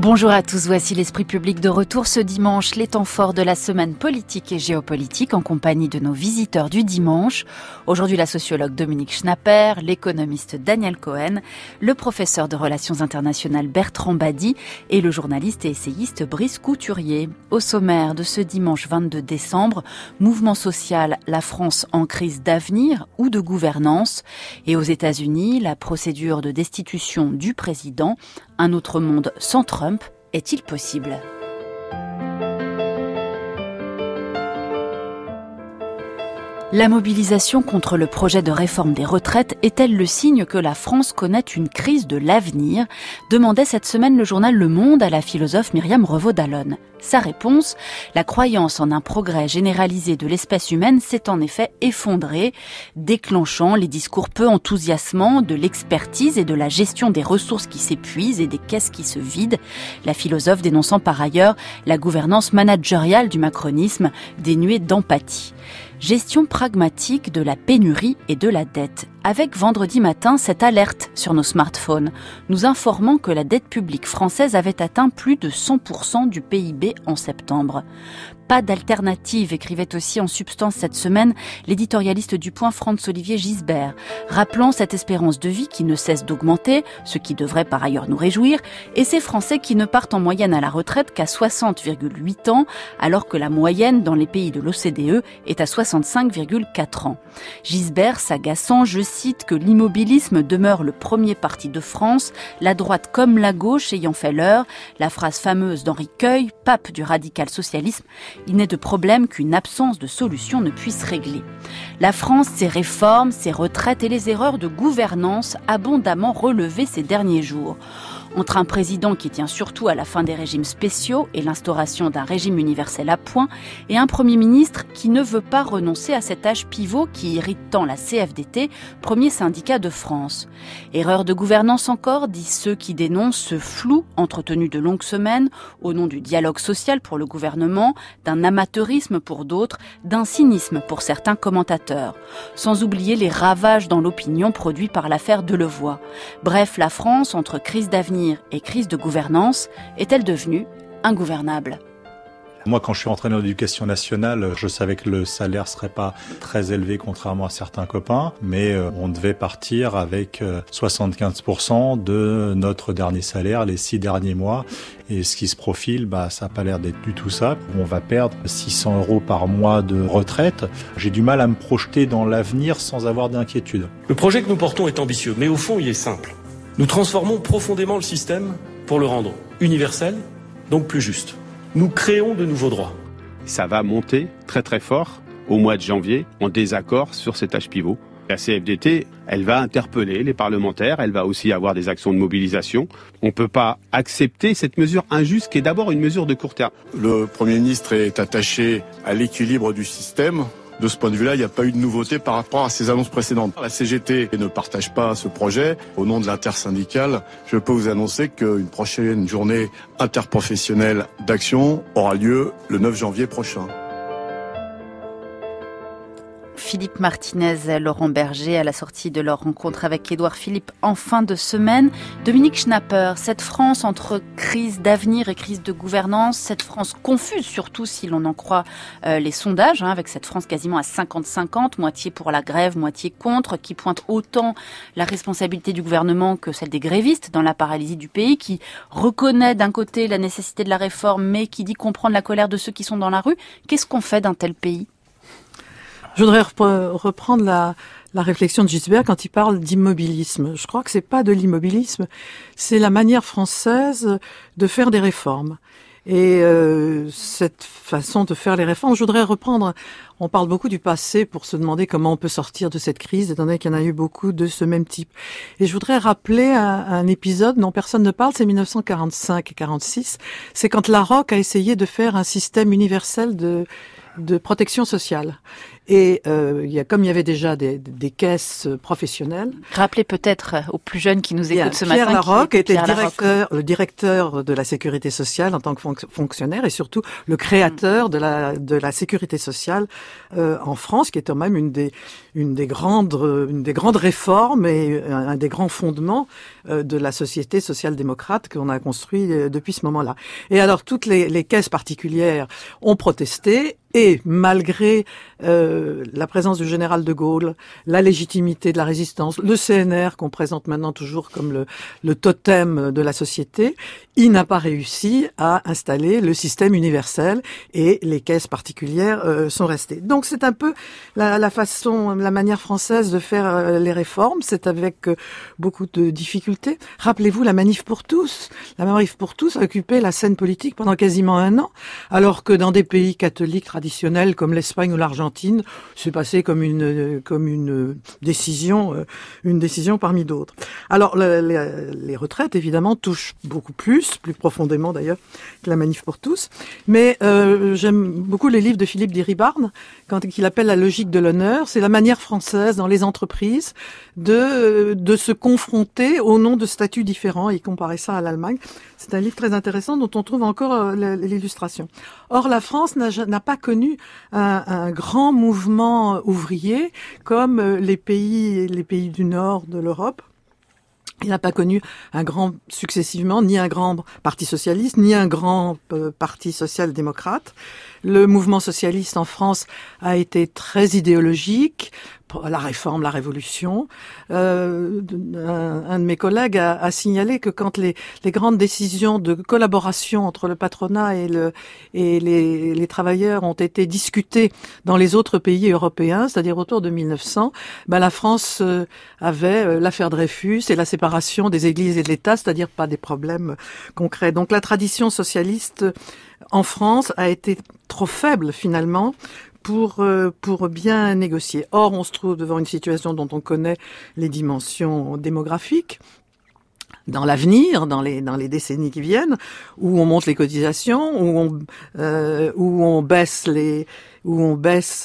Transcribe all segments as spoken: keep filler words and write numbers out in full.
Bonjour à tous, voici l'Esprit public de retour ce dimanche, les temps forts de la semaine politique et géopolitique en compagnie de nos visiteurs du dimanche. Aujourd'hui, la sociologue Dominique Schnapper, l'économiste Daniel Cohen, le professeur de relations internationales Bertrand Badi et le journaliste et essayiste Brice Couturier. Au sommaire de ce dimanche vingt-deux décembre, mouvement social, la France en crise d'avenir ou de gouvernance. Et aux États-Unis, la procédure de destitution du président. Un autre monde sans Trump est-il possible ? La mobilisation contre le projet de réforme des retraites est-elle le signe que la France connaît une crise de l'avenir ? Demandait cette semaine le journal Le Monde à la philosophe Myriam Revaud-Dallon. Sa réponse, la croyance en un progrès généralisé de l'espèce humaine s'est en effet effondrée, déclenchant les discours peu enthousiasmants de l'expertise et de la gestion des ressources qui s'épuisent et des caisses qui se vident, la philosophe dénonçant par ailleurs la gouvernance managériale du macronisme dénuée d'empathie. Gestion pragmatique de la pénurie et de la dette. Avec vendredi matin cette alerte sur nos smartphones, nous informant que la dette publique française avait atteint plus de cent pour cent du P I B en septembre. Pas d'alternative, écrivait aussi en substance cette semaine l'éditorialiste du Point Franz-Olivier Gisbert, rappelant cette espérance de vie qui ne cesse d'augmenter, ce qui devrait par ailleurs nous réjouir, et ces Français qui ne partent en moyenne à la retraite qu'à soixante virgule huit ans, alors que la moyenne dans les pays de l'O C D E est à soixante-cinq virgule quatre ans. Gisbert s'agaçant, je cite, que l'immobilisme demeure le premier parti de France, la droite comme la gauche ayant fait leur, la phrase fameuse d'Henri Queuille, pape du radical socialisme, il n'est de problème qu'une absence de solution ne puisse régler. La France, ses réformes, ses retraites et les erreurs de gouvernance abondamment relevées ces derniers jours. Entre un président qui tient surtout à la fin des régimes spéciaux et l'instauration d'un régime universel à point, et un Premier ministre qui ne veut pas renoncer à cet âge pivot qui irrite tant la C F D T, premier syndicat de France. Erreur de gouvernance encore, disent ceux qui dénoncent ce flou entretenu de longues semaines, au nom du dialogue social pour le gouvernement, d'un amateurisme pour d'autres, d'un cynisme pour certains commentateurs. Sans oublier les ravages dans l'opinion produits par l'affaire Delevoye. Bref, la France, entre crise d'avenir et crise de gouvernance, est-elle devenue ingouvernable ? Moi, quand je suis entré dans l'éducation nationale, je savais que le salaire serait pas très élevé, contrairement à certains copains, mais on devait partir avec soixante-quinze pour cent de notre dernier salaire, les six derniers mois. Et ce qui se profile, bah, ça n'a pas l'air d'être du tout ça. On va perdre six cents euros par mois de retraite. J'ai du mal à me projeter dans l'avenir sans avoir d'inquiétude. Le projet que nous portons est ambitieux, mais au fond, il est simple. Nous transformons profondément le système pour le rendre universel, donc plus juste. Nous créons de nouveaux droits. Ça va monter très très fort au mois de janvier en désaccord sur cet âge pivot. La C F D T, elle va interpeller les parlementaires, elle va aussi avoir des actions de mobilisation. On ne peut pas accepter cette mesure injuste qui est d'abord une mesure de court terme. Le Premier ministre est attaché à l'équilibre du système. De ce point de vue-là, il n'y a pas eu de nouveauté par rapport à ses annonces précédentes. La C G T ne partage pas ce projet. Au nom de l'intersyndicale, je peux vous annoncer qu'une prochaine journée interprofessionnelle d'action aura lieu le neuf janvier prochain. Philippe Martinez, Laurent Berger à la sortie de leur rencontre avec Édouard Philippe en fin de semaine. Dominique Schnapper, cette France entre crise d'avenir et crise de gouvernance, cette France confuse surtout si l'on en croit euh, les sondages, hein, avec cette France quasiment à cinquante cinquante, moitié pour la grève, moitié contre, qui pointe autant la responsabilité du gouvernement que celle des grévistes dans la paralysie du pays, qui reconnaît d'un côté la nécessité de la réforme, mais qui dit comprendre la colère de ceux qui sont dans la rue. Qu'est-ce qu'on fait d'un tel pays ? Je voudrais reprendre la, la réflexion de Gisbert quand il parle d'immobilisme. Je crois que c'est pas de l'immobilisme, c'est la manière française de faire des réformes. Et euh, cette façon de faire les réformes, je voudrais reprendre, on parle beaucoup du passé pour se demander comment on peut sortir de cette crise, étant donné qu'il y en a eu beaucoup de ce même type. Et je voudrais rappeler un, un épisode dont personne ne parle, c'est dix-neuf cent quarante-cinq et quarante-six, c'est quand Larocque a essayé de faire un système universel de de protection sociale. Et euh, il y a, comme il y avait déjà des, des caisses professionnelles. Rappelez peut-être aux plus jeunes qui nous écoutent ce Pierre matin. Larocque était Pierre le directeur, le directeur de la sécurité sociale en tant que fonc- fonctionnaire et surtout le créateur de la de la sécurité sociale euh, en France, qui est quand même une des une des grandes une des grandes réformes et un, un des grands fondements euh, de la société social-démocrate qu'on a construit euh, depuis ce moment-là. Et alors toutes les, les caisses particulières ont protesté. Et malgré euh, la présence du général de Gaulle, la légitimité de la résistance, le C N R qu'on présente maintenant toujours comme le, le totem de la société, il n'a pas réussi à installer le système universel et les caisses particulières euh, sont restées. Donc c'est un peu la, la façon, la manière française de faire euh, les réformes. C'est avec euh, beaucoup de difficultés. Rappelez-vous la manif pour tous. La manif pour tous a occupé la scène politique pendant quasiment un an, alors que dans des pays catholiques traditionnels comme l'Espagne ou l'Argentine, c'est passé comme une comme une décision une décision parmi d'autres. Alors le, les, les retraites évidemment touchent beaucoup plus, plus profondément d'ailleurs que la manif pour tous. Mais euh, j'aime beaucoup les livres de Philippe d'Iribarne quand il appelle la logique de l'honneur. C'est la manière française dans les entreprises de de se confronter au nom de statuts différents. Il comparait ça à l'Allemagne. C'est un livre très intéressant dont on trouve encore l'illustration. Or la France n'a, n'a pas connu un, un grand mouvement ouvrier comme les pays, les pays du nord de l'Europe. Il n'a pas connu un grand, successivement, ni un grand parti socialiste, ni un grand euh, parti social-démocrate. Le mouvement socialiste en France a été très idéologique, la réforme, la révolution. Euh, un, un de mes collègues a, a signalé que quand les, les grandes décisions de collaboration entre le patronat et, le, et les, les travailleurs ont été discutées dans les autres pays européens, c'est-à-dire autour de mille neuf cents, ben la France euh, avait euh, l'affaire Dreyfus et la séparation des églises et de l'État, c'est-à-dire pas des problèmes concrets. Donc la tradition socialiste en France a été trop faible finalement pour euh, pour bien négocier. Or, on se trouve devant une situation dont on connaît les dimensions démographiques dans l'avenir, dans les dans les décennies qui viennent, où on monte les cotisations, où on euh, où on baisse les où on baisse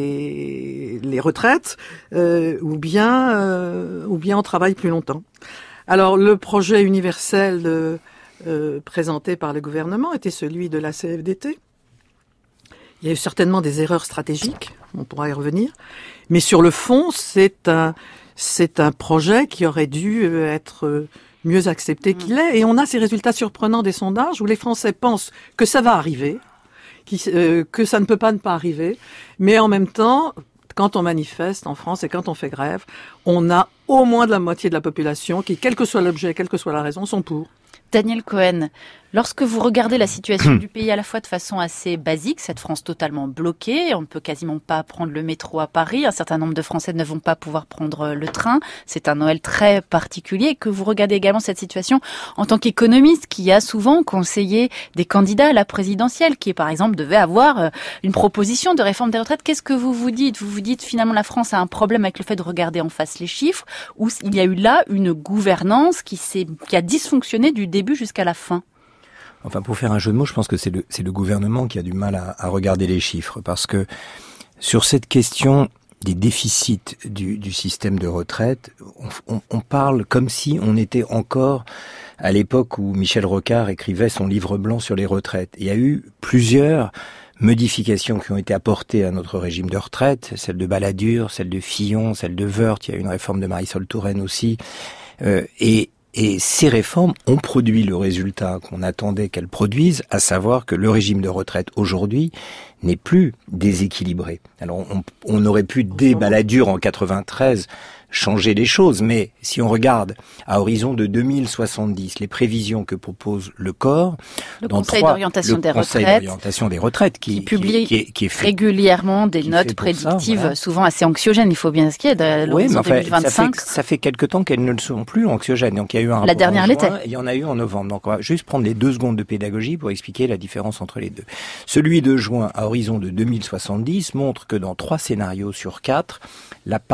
les les retraites, euh, ou bien euh, ou bien on travaille plus longtemps. Alors, le projet universel de, euh, présenté par le gouvernement était celui de la C F D T. Il y a eu certainement des erreurs stratégiques, on pourra y revenir, mais sur le fond, c'est un c'est un projet qui aurait dû être mieux accepté qu'il est. Et on a ces résultats surprenants des sondages où les Français pensent que ça va arriver, qui, euh, que ça ne peut pas ne pas arriver, mais en même temps, quand on manifeste en France et quand on fait grève, on a au moins de la moitié de la population qui, quel que soit l'objet, quelle que soit la raison, sont pour. Daniel Cohen, lorsque vous regardez la situation du pays à la fois de façon assez basique, cette France totalement bloquée, on ne peut quasiment pas prendre le métro à Paris, un certain nombre de Français ne vont pas pouvoir prendre le train, c'est un Noël très particulier, que vous regardez également cette situation en tant qu'économiste qui a souvent conseillé des candidats à la présidentielle, qui par exemple devait avoir une proposition de réforme des retraites. Qu'est-ce que vous vous dites ? Vous vous dites finalement la France a un problème avec le fait de regarder en face les chiffres, ou il y a eu là une gouvernance qui, s'est, qui a dysfonctionné du début jusqu'à la fin? Enfin, pour faire un jeu de mots, je pense que c'est le, c'est le gouvernement qui a du mal à, à regarder les chiffres, parce que sur cette question des déficits du, du système de retraite, on, on, on parle comme si on était encore à l'époque où Michel Rocard écrivait son livre blanc sur les retraites. Il y a eu plusieurs modifications qui ont été apportées à notre régime de retraite, celle de Balladur, celle de Fillon, celle de Woerth, il y a eu une réforme de Marisol Touraine aussi, euh, et Et ces réformes ont produit le résultat qu'on attendait qu'elles produisent, à savoir que le régime de retraite aujourd'hui n'est plus déséquilibré. Alors on, on aurait pu, dès Balladur en quatre-vingt-treize, changer les choses, mais si on regarde à horizon de deux mille soixante-dix les prévisions que propose le corps, le dans Conseil trois, d'orientation le des Conseil retraites, d'orientation des retraites qui, qui publie qui, qui, est, qui est fait, régulièrement des qui notes prédictives, ça, voilà. souvent assez anxiogènes, il faut bien ce qu'il y ait, de l'horizon oui, enfin, deux mille vingt-cinq. Ça fait, ça fait quelque temps qu'elles ne le sont plus anxiogènes. Donc il y a eu un rapport La dernière en l'était. juin, il y en a eu en novembre. Donc on va juste prendre les deux secondes de pédagogie pour expliquer la différence entre les deux. Celui de juin à horizon de deux mille soixante-dix montre que dans trois scénarios sur quatre, la part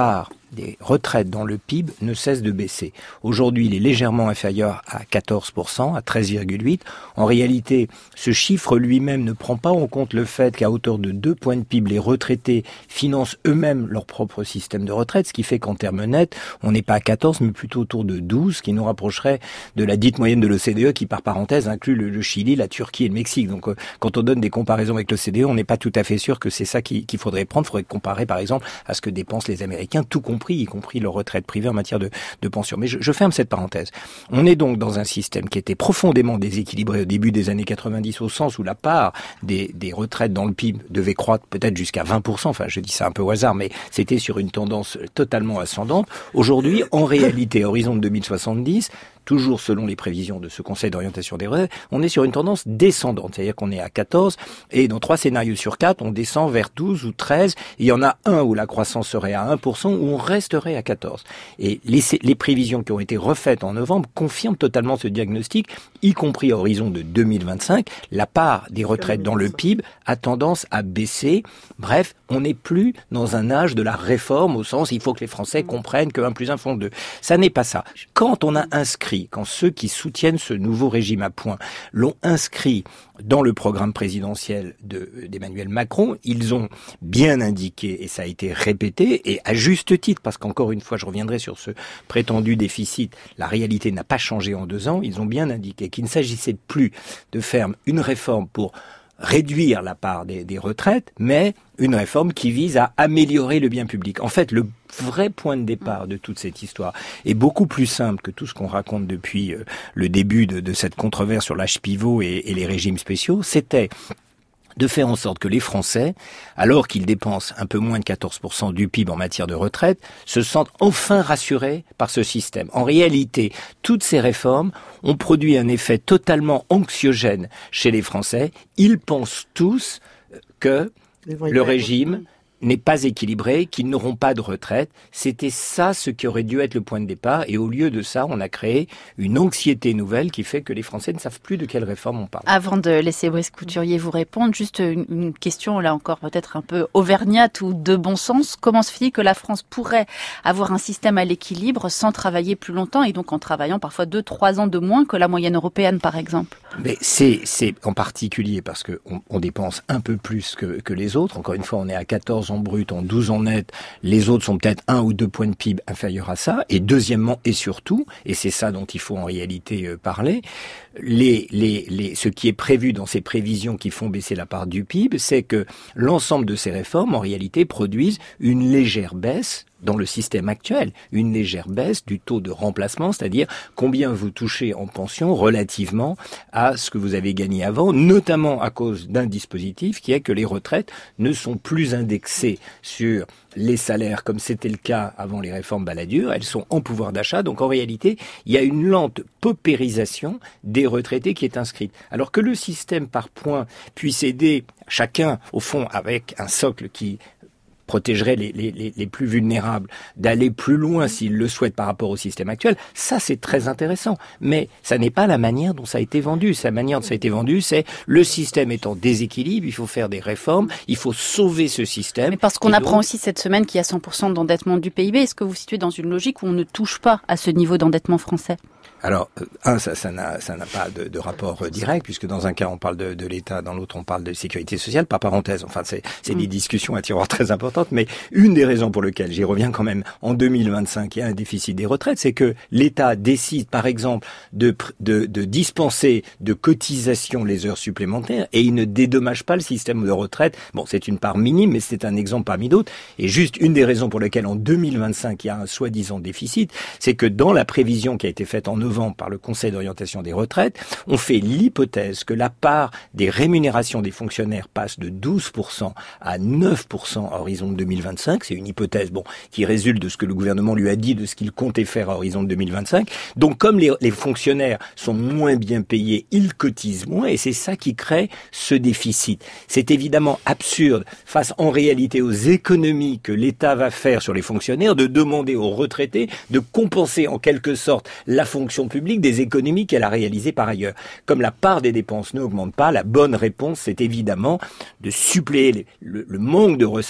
des retraites dans le P I B ne cesse de baisser. Aujourd'hui, il est légèrement inférieur à quatorze pour cent, à treize virgule huit. En réalité, ce chiffre lui-même ne prend pas en compte le fait qu'à hauteur de deux points de P I B, les retraités financent eux-mêmes leur propre système de retraite, ce qui fait qu'en termes nets, on n'est pas à quatorze, mais plutôt autour de douze, ce qui nous rapprocherait de la dite moyenne de l'O C D E, qui par parenthèse inclut le, le Chili, la Turquie et le Mexique. Donc euh, quand on donne des comparaisons avec l'O C D E, on n'est pas tout à fait sûr que c'est ça qu'il, qu'il faudrait prendre. Il faudrait comparer par exemple à ce que dépensent les Américains, tout compris, y compris leur retraite privée en matière de, de pension. Mais je, je ferme cette parenthèse. On est donc dans un système qui était profondément déséquilibré au début des années quatre-vingt-dix, au sens où la part des, des retraites dans le P I B devait croître peut-être jusqu'à vingt pour cent. Enfin, je dis ça un peu au hasard, mais c'était sur une tendance totalement ascendante. Aujourd'hui, en réalité, à horizon de deux mille soixante-dix, toujours selon les prévisions de ce Conseil d'orientation des retraites, on est sur une tendance descendante. C'est-à-dire qu'on est à quatorze, et dans trois scénarios sur quatre, on descend vers douze ou treize. Il y en a un où la croissance serait à un pour cent, où on resterait à quatorze. Et les, les prévisions qui ont été refaites en novembre confirment totalement ce diagnostic, y compris à horizon de deux mille vingt-cinq. La part des retraites dans le P I B a tendance à baisser. Bref, on n'est plus dans un âge de la réforme, au sens il faut que les Français comprennent que un plus un font deux. Ça n'est pas ça. Quand on a inscrit, quand ceux qui soutiennent ce nouveau régime à points l'ont inscrit dans le programme présidentiel de, d'Emmanuel Macron, ils ont bien indiqué, et ça a été répété, et à juste titre, parce qu'encore une fois, je reviendrai sur ce prétendu déficit, la réalité n'a pas changé en deux ans, ils ont bien indiqué qu'il ne s'agissait plus de faire une réforme pour réduire la part des, des retraites, mais une réforme qui vise à améliorer le bien public. En fait, le vrai point de départ de toute cette histoire est beaucoup plus simple que tout ce qu'on raconte depuis euh, le début de, de cette controverse sur l'âge pivot et, et les régimes spéciaux. C'était de faire en sorte que les Français, alors qu'ils dépensent un peu moins de quatorze pour cent du P I B en matière de retraite, se sentent enfin rassurés par ce système. En réalité, toutes ces réformes ont produit un effet totalement anxiogène chez les Français. Ils pensent tous que le régime n'est pas équilibré, qu'ils n'auront pas de retraite. C'était ça ce qui aurait dû être le point de départ. Et au lieu de ça, on a créé une anxiété nouvelle qui fait que les Français ne savent plus de quelle réforme on parle. Avant de laisser Brice Couturier vous répondre, juste une, une question, là encore peut-être un peu auvergnate ou de bon sens. Comment se fait-il que la France pourrait avoir un système à l'équilibre sans travailler plus longtemps et donc en travaillant parfois deux, trois ans de moins que la moyenne européenne, par exemple? Mais c'est, c'est en particulier parce que on, on dépense un peu plus que, que les autres. Encore une fois, on est à quatorze en brut, en douze en net. Les autres sont peut-être un ou deux points de P I B inférieurs à ça. Et deuxièmement, et surtout, et c'est ça dont il faut en réalité euh, parler, les, les, les, ce qui est prévu dans ces prévisions qui font baisser la part du P I B, c'est que l'ensemble de ces réformes, en réalité, produisent une légère baisse dans le système actuel, une légère baisse du taux de remplacement, c'est-à-dire combien vous touchez en pension relativement à ce que vous avez gagné avant, notamment à cause d'un dispositif qui est que les retraites ne sont plus indexées sur les salaires comme c'était le cas avant les réformes Balladur, elles sont en pouvoir d'achat, donc en réalité, il y a une lente paupérisation des retraités qui est inscrite. Alors que le système par points puisse aider chacun, au fond, avec un socle qui protégerait les, les, les plus vulnérables, d'aller plus loin s'ils le souhaitent par rapport au système actuel, ça c'est très intéressant. Mais ça n'est pas la manière dont ça a été vendu. La manière dont ça a été vendu, c'est le système est en déséquilibre, il faut faire des réformes, il faut sauver ce système. Mais parce qu'on Et apprend donc, aussi cette semaine qu'il y a cent pour cent d'endettement du P I B, est-ce que vous vous situez dans une logique où on ne touche pas à ce niveau d'endettement français ? Alors, un, ça, ça n'a, ça n'a pas de, de rapport euh, direct, puisque dans un cas on parle de, de l'État, dans l'autre on parle de sécurité sociale, par parenthèse. Enfin, c'est, c'est des discussions à tiroir très importantes, mais une des raisons pour lesquelles, j'y reviens quand même, en deux mille vingt-cinq, il y a un déficit des retraites, c'est que l'État décide, par exemple, de, de, de dispenser de cotisation les heures supplémentaires, et il ne dédommage pas le système de retraite. Bon, c'est une part minime, mais c'est un exemple parmi d'autres. Et juste une des raisons pour lesquelles en deux mille vingt-cinq il y a un soi-disant déficit, c'est que dans la prévision qui a été faite en novembre par le Conseil d'orientation des retraites, on fait l'hypothèse que la part des rémunérations des fonctionnaires passe de douze pour cent à neuf pour cent à horizon de deux mille vingt-cinq. C'est une hypothèse bon qui résulte de ce que le gouvernement lui a dit, de ce qu'il comptait faire à horizon de deux mille vingt-cinq. Donc comme les, les fonctionnaires sont moins bien payés, ils cotisent moins et c'est ça qui crée ce déficit. C'est évidemment absurde face en réalité aux économies que l'État va faire sur les fonctionnaires de demander aux retraités de compenser en quelque sorte la fonction publique des économies qu'elle a réalisées par ailleurs. Comme la part des dépenses n'augmente pas, la bonne réponse, c'est évidemment de suppléer les, le, le manque de recettes que le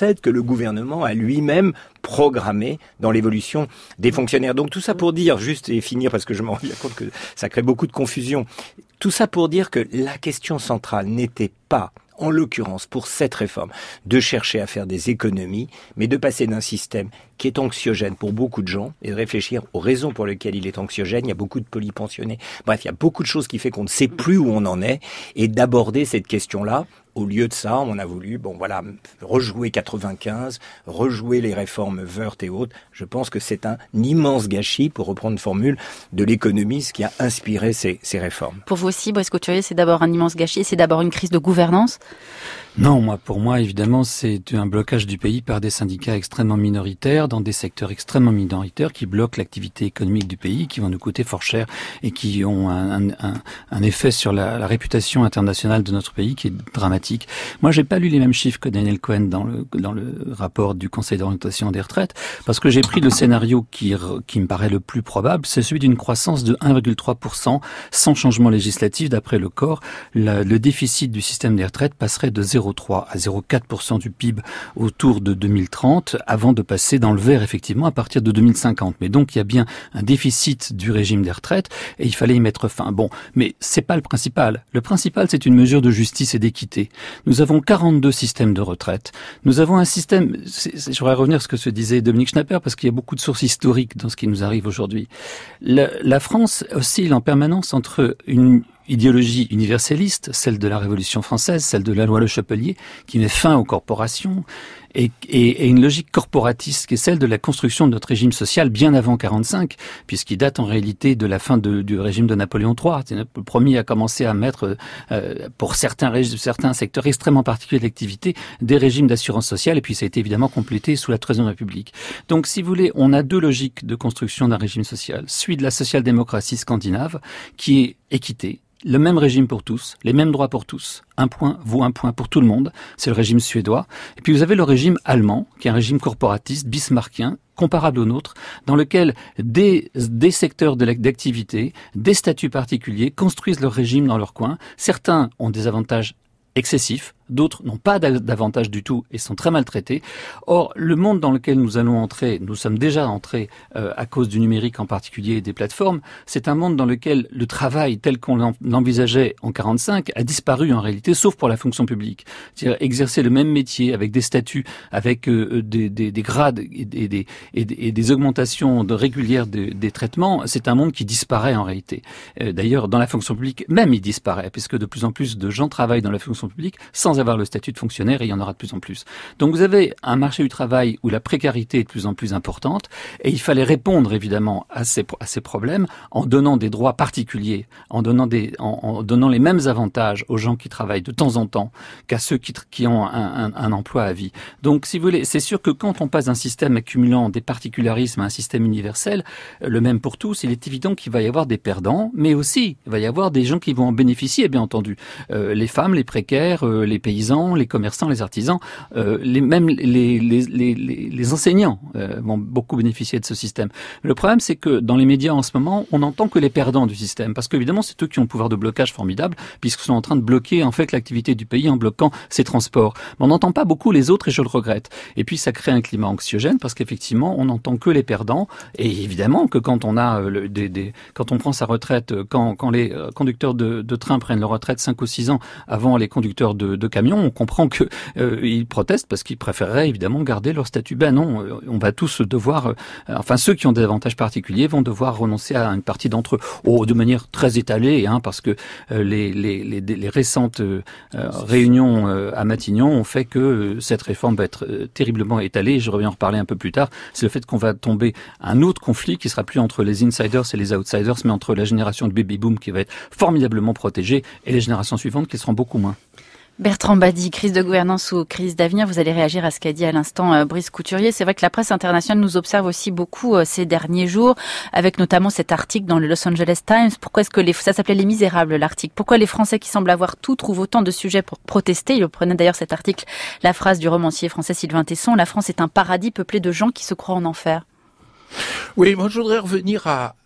gouvernement a lui-même programmé dans l'évolution des fonctionnaires. Donc tout ça pour dire, juste et finir, parce que je me rends compte que ça crée beaucoup de confusion, tout ça pour dire que la question centrale n'était pas, en l'occurrence pour cette réforme, de chercher à faire des économies, mais de passer d'un système qui est anxiogène pour beaucoup de gens et de réfléchir aux raisons pour lesquelles il est anxiogène. Il y a beaucoup de polypensionnés. Bref, il y a beaucoup de choses qui fait qu'on ne sait plus où on en est et d'aborder cette question-là. Au lieu de ça, on a voulu, bon voilà, rejouer quatre-vingt-quinze, rejouer les réformes Woerth et autres. Je pense que c'est un immense gâchis, pour reprendre une formule de l'économiste qui a inspiré ces, ces réformes. Pour vous aussi, Brice Couturier, c'est d'abord un immense gâchis, c'est d'abord une crise de gouvernance? Non, moi, pour moi, évidemment, c'est un blocage du pays par des syndicats extrêmement minoritaires, dans des secteurs extrêmement minoritaires, qui bloquent l'activité économique du pays, qui vont nous coûter fort cher et qui ont un, un, un effet sur la, la réputation internationale de notre pays qui est dramatique. Moi, j'ai pas lu les mêmes chiffres que Daniel Cohen dans le, dans le rapport du Conseil d'orientation des retraites, parce que j'ai pris le scénario qui, qui me paraît le plus probable, c'est celui d'une croissance de un virgule trois pour cent sans changement législatif. D'après le C O R, la, le déficit du système des retraites passerait de zéro virgule trois à zéro virgule quatre pour cent du P I B autour de deux mille trente, avant de passer dans le vert effectivement à partir de deux mille cinquante. Mais donc il y a bien un déficit du régime des retraites et il fallait y mettre fin. Bon, mais c'est pas le principal. Le principal, c'est une mesure de justice et d'équité. Nous avons quarante-deux systèmes de retraite. Nous avons un système, c'est, c'est, je voudrais revenir à ce que se disait Dominique Schnapper, parce qu'il y a beaucoup de sources historiques dans ce qui nous arrive aujourd'hui. La, la France oscille en permanence entre une idéologie universelliste, celle de la Révolution française, celle de la loi Le Chapelier, qui met fin aux corporations, et, et, et une logique corporatiste qui est celle de la construction de notre régime social bien avant quarante-cinq, puisqu'il date en réalité de la fin de, du régime de Napoléon trois. C'est le premier à commencer à mettre, euh, pour certains, certains secteurs extrêmement particuliers d'activité, des régimes d'assurance sociale, et puis ça a été évidemment complété sous la Troisième République. Donc, si vous voulez, on a deux logiques de construction d'un régime social. Celui de la social-démocratie scandinave, qui est équité, le même régime pour tous, les mêmes droits pour tous, un point vaut un point pour tout le monde, c'est le régime suédois. Et puis vous avez le régime allemand, qui est un régime corporatiste, bismarckien, comparable au nôtre, dans lequel des, des secteurs de d'activité, des statuts particuliers construisent leur régime dans leur coin. Certains ont des avantages excessifs, d'autres n'ont pas d'avantage du tout et sont très maltraités. Or, le monde dans lequel nous allons entrer, nous sommes déjà entrés euh, à cause du numérique en particulier et des plateformes, c'est un monde dans lequel le travail tel qu'on l'envisageait en quarante-cinq a disparu en réalité, sauf pour la fonction publique. C'est-à-dire exercer le même métier avec des statuts, avec euh, des, des, des grades et des, et, des, et des augmentations de régulières de, des traitements, c'est un monde qui disparaît en réalité. Euh, D'ailleurs, dans la fonction publique, même il disparaît, puisque de plus en plus de gens travaillent dans la fonction publique sans avoir le statut de fonctionnaire, et il y en aura de plus en plus. Donc vous avez un marché du travail où la précarité est de plus en plus importante, et il fallait répondre évidemment à ces, à ces problèmes en donnant des droits particuliers, en donnant, des, en, en donnant les mêmes avantages aux gens qui travaillent de temps en temps qu'à ceux qui, qui ont un, un, un emploi à vie. Donc si vous voulez, c'est sûr que quand on passe d'un système accumulant des particularismes à un système universel, le même pour tous, il est évident qu'il va y avoir des perdants, mais aussi il va y avoir des gens qui vont en bénéficier, bien entendu. Euh, les femmes, les précaires, euh, les paysans, les commerçants, les artisans, euh, les, même les, les, les, les enseignants euh, vont beaucoup bénéficier de ce système. Le problème, c'est que dans les médias en ce moment, on n'entend que les perdants du système, parce qu'évidemment, c'est eux qui ont le pouvoir de blocage formidable, puisqu'ils sont en train de bloquer en fait l'activité du pays en bloquant ses transports. Mais on n'entend pas beaucoup les autres, et je le regrette. Et puis, ça crée un climat anxiogène, parce qu'effectivement, on n'entend que les perdants, et évidemment que quand on a euh, le, des, des, quand on prend sa retraite, quand, quand les euh, conducteurs de, de train prennent leur retraite cinq ou six ans avant les conducteurs de, de camions, on comprend que euh, ils protestent parce qu'ils préféreraient évidemment garder leur statut. Ben non, on va tous devoir, euh, enfin ceux qui ont des avantages particuliers vont devoir renoncer à une partie d'entre eux, oh, de manière très étalée, hein, parce que euh, les, les, les, les récentes euh, réunions euh, à Matignon ont fait que euh, cette réforme va être euh, terriblement étalée. Je reviens en reparler un peu plus tard. C'est le fait qu'on va tomber à un autre conflit qui sera plus entre les insiders et les outsiders, mais entre la génération de baby boom qui va être formidablement protégée et les générations suivantes qui seront beaucoup moins. Bertrand Badi, crise de gouvernance ou crise d'avenir, vous allez réagir à ce qu'a dit à l'instant euh, Brice Couturier. C'est vrai que la presse internationale nous observe aussi beaucoup euh, ces derniers jours, avec notamment cet article dans le Los Angeles Times. Pourquoi est-ce que les, ça s'appelait Les Misérables, l'article. Pourquoi les Français qui semblent avoir tout trouvent autant de sujets pour protester? Il reprenait d'ailleurs cet article, la phrase du romancier français Sylvain Tesson: la France est un paradis peuplé de gens qui se croient en enfer. Oui, moi je voudrais revenir à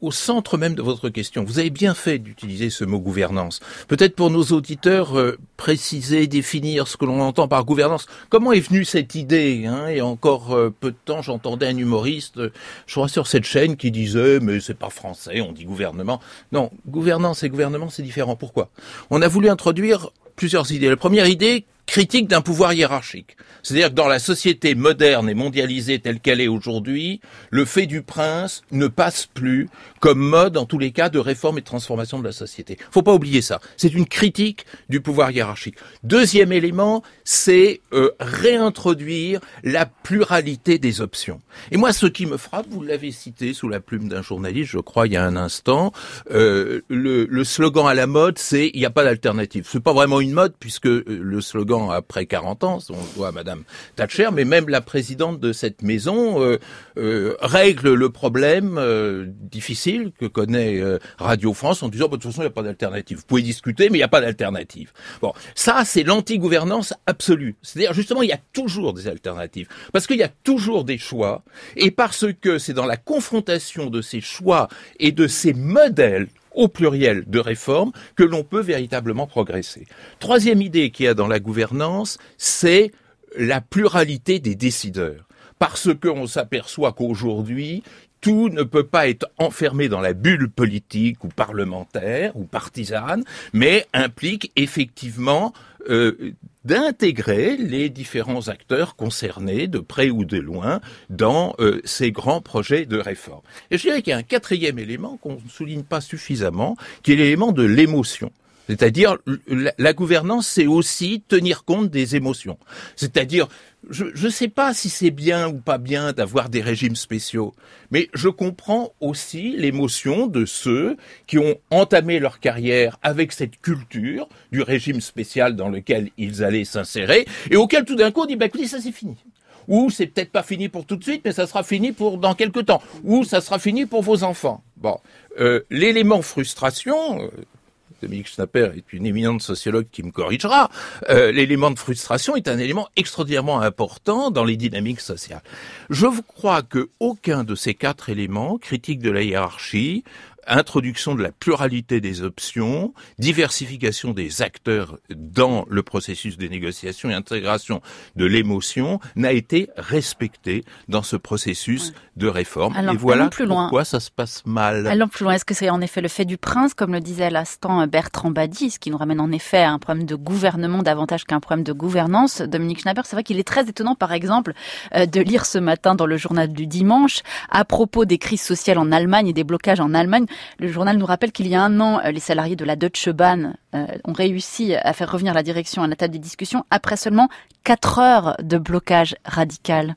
au centre même de votre question. Vous avez bien fait d'utiliser ce mot gouvernance. Peut-être pour nos auditeurs, euh, préciser, définir ce que l'on entend par gouvernance. Comment est venue cette idée, hein? Et encore euh, peu de temps, j'entendais un humoriste, euh, je crois sur cette chaîne, qui disait « mais c'est pas français, on dit gouvernement ». Non, gouvernance et gouvernement, c'est différent. Pourquoi ? On a voulu introduire plusieurs idées. La première idée, critique d'un pouvoir hiérarchique. C'est-à-dire que dans la société moderne et mondialisée telle qu'elle est aujourd'hui, le fait du prince ne passe plus comme mode, en tous les cas, de réforme et de transformation de la société. Faut pas oublier ça. C'est une critique du pouvoir hiérarchique. Deuxième élément, c'est euh, réintroduire la pluralité des options. Et moi, ce qui me frappe, vous l'avez cité sous la plume d'un journaliste, je crois, il y a un instant, euh, le, le slogan à la mode, c'est « il n'y a pas d'alternative ». C'est pas vraiment une mode, puisque le slogan après quarante ans, on voit Madame Thatcher, mais même la présidente de cette maison euh, euh, règle le problème euh, difficile que connaît euh, Radio France en disant bah, « de toute façon, il n'y a pas d'alternative. Vous pouvez discuter, mais il n'y a pas d'alternative. » Bon, ça, c'est l'anti-gouvernance absolue. C'est-à-dire, justement, il y a toujours des alternatives. Parce qu'il y a toujours des choix, et parce que c'est dans la confrontation de ces choix et de ces modèles au pluriel de réforme que l'on peut véritablement progresser. Troisième idée qu'il y a dans la gouvernance, c'est la pluralité des décideurs. Parce qu'on s'aperçoit qu'aujourd'hui, tout ne peut pas être enfermé dans la bulle politique ou parlementaire ou partisane, mais implique effectivement euh, d'intégrer les différents acteurs concernés, de près ou de loin, dans euh, ces grands projets de réforme. Et je dirais qu'il y a un quatrième élément qu'on ne souligne pas suffisamment, qui est l'élément de l'émotion. C'est-à-dire, la, la gouvernance, c'est aussi tenir compte des émotions. C'est-à-dire, je ne sais pas si c'est bien ou pas bien d'avoir des régimes spéciaux, mais je comprends aussi l'émotion de ceux qui ont entamé leur carrière avec cette culture du régime spécial dans lequel ils allaient s'insérer, et auquel tout d'un coup on dit, bah écoutez, ça c'est fini. Ou c'est peut-être pas fini pour tout de suite, mais ça sera fini pour dans quelques temps. Ou ça sera fini pour vos enfants. Bon, euh, l'élément frustration... Euh, Dominique Schnapper est une éminente sociologue qui me corrigera, euh, l'élément de frustration est un élément extraordinairement important dans les dynamiques sociales. Je crois que aucun de ces quatre éléments, critique de la hiérarchie, introduction de la pluralité des options, diversification des acteurs dans le processus des négociations et intégration de l'émotion, n'a été respecté dans ce processus ouais. de réforme. Alors, et voilà plus pourquoi loin. ça se passe mal. Allons plus loin. Est-ce que c'est en effet le fait du prince, comme le disait à l'instant Bertrand Badi, ce qui nous ramène en effet à un problème de gouvernement davantage qu'un problème de gouvernance. Dominique Schnapper, c'est vrai qu'il est très étonnant, par exemple, euh, de lire ce matin dans le journal du dimanche, à propos des crises sociales en Allemagne et des blocages en Allemagne. Le journal nous rappelle qu'il y a un an, les salariés de la Deutsche Bahn euh, ont réussi à faire revenir la direction à la table des discussions après seulement quatre heures de blocage radical.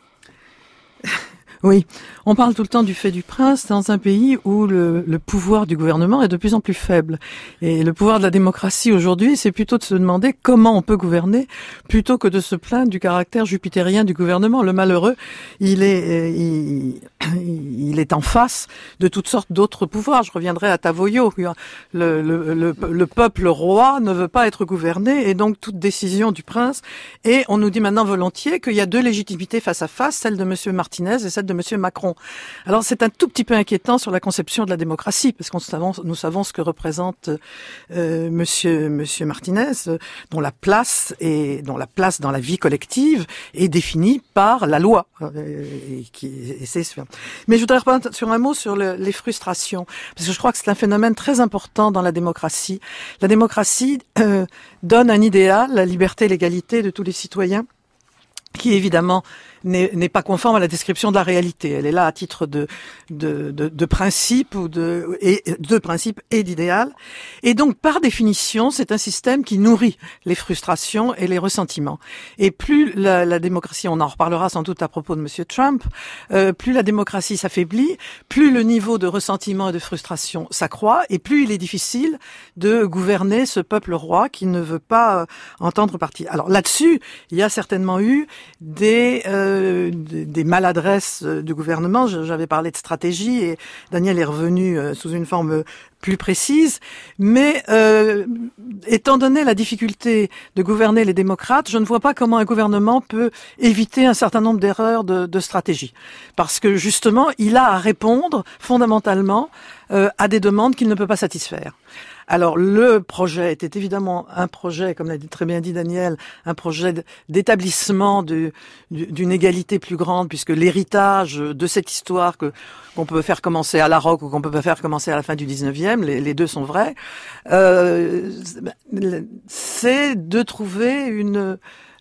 Oui, on parle tout le temps du fait du prince dans un pays où le, le pouvoir du gouvernement est de plus en plus faible. Et le pouvoir de la démocratie aujourd'hui, c'est plutôt de se demander comment on peut gouverner plutôt que de se plaindre du caractère jupitérien du gouvernement. Le malheureux, il est, il, il est en face de toutes sortes d'autres pouvoirs. Je reviendrai à Tavoyot. Le, le, le, le peuple roi ne veut pas être gouverné et donc toute décision du prince. Et on nous dit maintenant volontiers qu'il y a deux légitimités face à face, celle de Monsieur Martinez et celle de Monsieur Macron. Alors c'est un tout petit peu inquiétant sur la conception de la démocratie, parce qu'on savons, nous savons ce que représente euh, Monsieur Monsieur Martinez, euh, dont la place est, dont la place dans la vie collective est définie par la loi. Euh, et qui, et c'est sûr. Mais je voudrais reprendre sur un mot sur le, les frustrations, parce que je crois que c'est un phénomène très important dans la démocratie. La démocratie euh, donne un idéal, la liberté et l'égalité de tous les citoyens, qui évidemment n'est, n'est pas conforme à la description de la réalité. Elle est là à titre de de, de, de principe ou de et de principe et d'idéal. Et donc, par définition, c'est un système qui nourrit les frustrations et les ressentiments. Et plus la, la démocratie, on en reparlera sans doute à propos de Monsieur Trump, euh, plus la démocratie s'affaiblit, plus le niveau de ressentiment et de frustration s'accroît, et plus il est difficile de gouverner ce peuple roi qui ne veut pas euh, entendre partie. Alors là-dessus, il y a certainement eu des euh, des maladresses du gouvernement. J'avais parlé de stratégie et Daniel est revenu sous une forme plus précise, mais euh, étant donné la difficulté de gouverner les démocrates, je ne vois pas comment un gouvernement peut éviter un certain nombre d'erreurs de, de stratégie. Parce que justement, il a à répondre fondamentalement euh, à des demandes qu'il ne peut pas satisfaire. Alors, le projet était évidemment un projet, comme l'a dit, très bien dit Daniel, un projet d'établissement de, d'une égalité plus grande, puisque l'héritage de cette histoire que qu'on peut faire commencer à la Roque ou qu'on peut pas faire commencer à la fin du dix-neuvième, les, les deux sont vrais, euh, c'est de trouver une...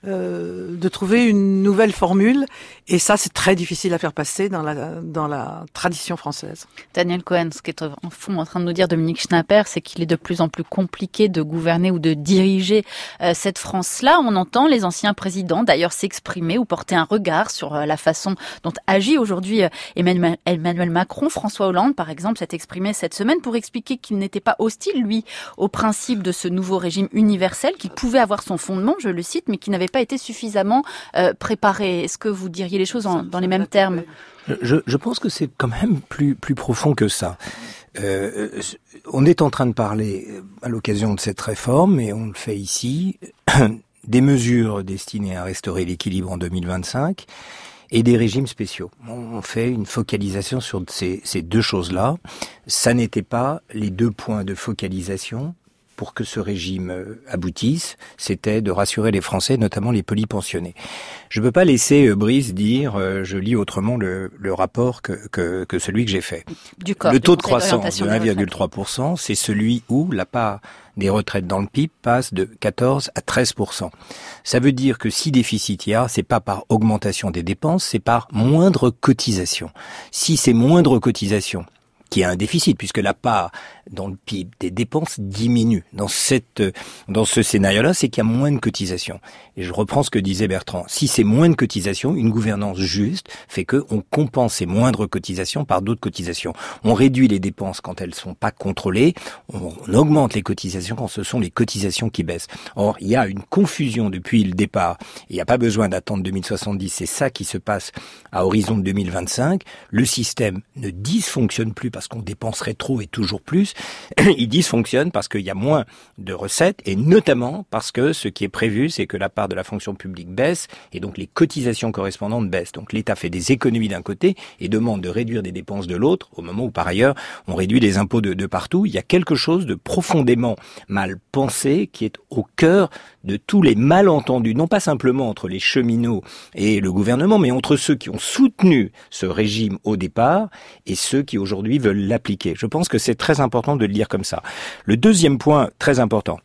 Euh, de trouver une nouvelle formule, et ça c'est très difficile à faire passer dans la dans la tradition française. Daniel Cohen, ce qu'est en fond en train de nous dire Dominique Schnapper, c'est qu'il est de plus en plus compliqué de gouverner ou de diriger euh, cette France-là. On entend les anciens présidents d'ailleurs s'exprimer ou porter un regard sur euh, la façon dont agit aujourd'hui euh, Emmanuel, Emmanuel Macron. François Hollande, par exemple, s'est exprimé cette semaine pour expliquer qu'il n'était pas hostile, lui, au principe de ce nouveau régime universel, qui pouvait avoir son fondement, je le cite, mais qui n'avait pas été suffisamment euh, préparé. Est-ce que vous diriez les choses en, dans les mêmes termes ? je, je pense que c'est quand même plus, plus profond que ça. Euh, on est en train de parler, à l'occasion de cette réforme, et on le fait ici, des mesures destinées à restaurer l'équilibre en deux mille vingt-cinq et des régimes spéciaux. On fait une focalisation sur ces, ces deux choses-là. Ça n'était pas les deux points de focalisation pour que ce régime aboutisse, c'était de rassurer les Français, notamment les polypensionnés. Je ne peux pas laisser Brice dire, euh, je lis autrement le, le rapport que, que, que celui que j'ai fait. Du corps, le taux de Conseil croissance de un virgule trois pour cent, c'est celui où la part des retraites dans le P I B passe de quatorze à treize pour cent. Ça veut dire que si déficit il y a, c'est pas par augmentation des dépenses, c'est par moindre cotisation. Si ces moindres cotisations, qui a un déficit, puisque la part dans le P I B des dépenses diminue. Dans cette, dans ce scénario-là, c'est qu'il y a moins de cotisations. Et je reprends ce que disait Bertrand. Si c'est moins de cotisations, une gouvernance juste fait que on compense ces moindres cotisations par d'autres cotisations. On réduit les dépenses quand elles sont pas contrôlées. On, on augmente les cotisations quand ce sont les cotisations qui baissent. Or, il y a une confusion depuis le départ. Il n'y a pas besoin d'attendre deux mille soixante-dix. C'est ça qui se passe à horizon de deux mille vingt-cinq. Le système ne dysfonctionne plus parce qu'on dépenserait trop et toujours plus. Il dysfonctionne parce qu'il y a moins de recettes, et notamment parce que ce qui est prévu, c'est que la part de la fonction publique baisse et donc les cotisations correspondantes baissent. Donc l'État fait des économies d'un côté et demande de réduire des dépenses de l'autre, au moment où par ailleurs on réduit les impôts de, de partout. Il y a quelque chose de profondément mal pensé qui est au cœur de tous les malentendus, non pas simplement entre les cheminots et le gouvernement, mais entre ceux qui ont soutenu ce régime au départ et ceux qui aujourd'hui veulent l'appliquer. Je pense que c'est très important de le dire comme ça. Le deuxième point très important,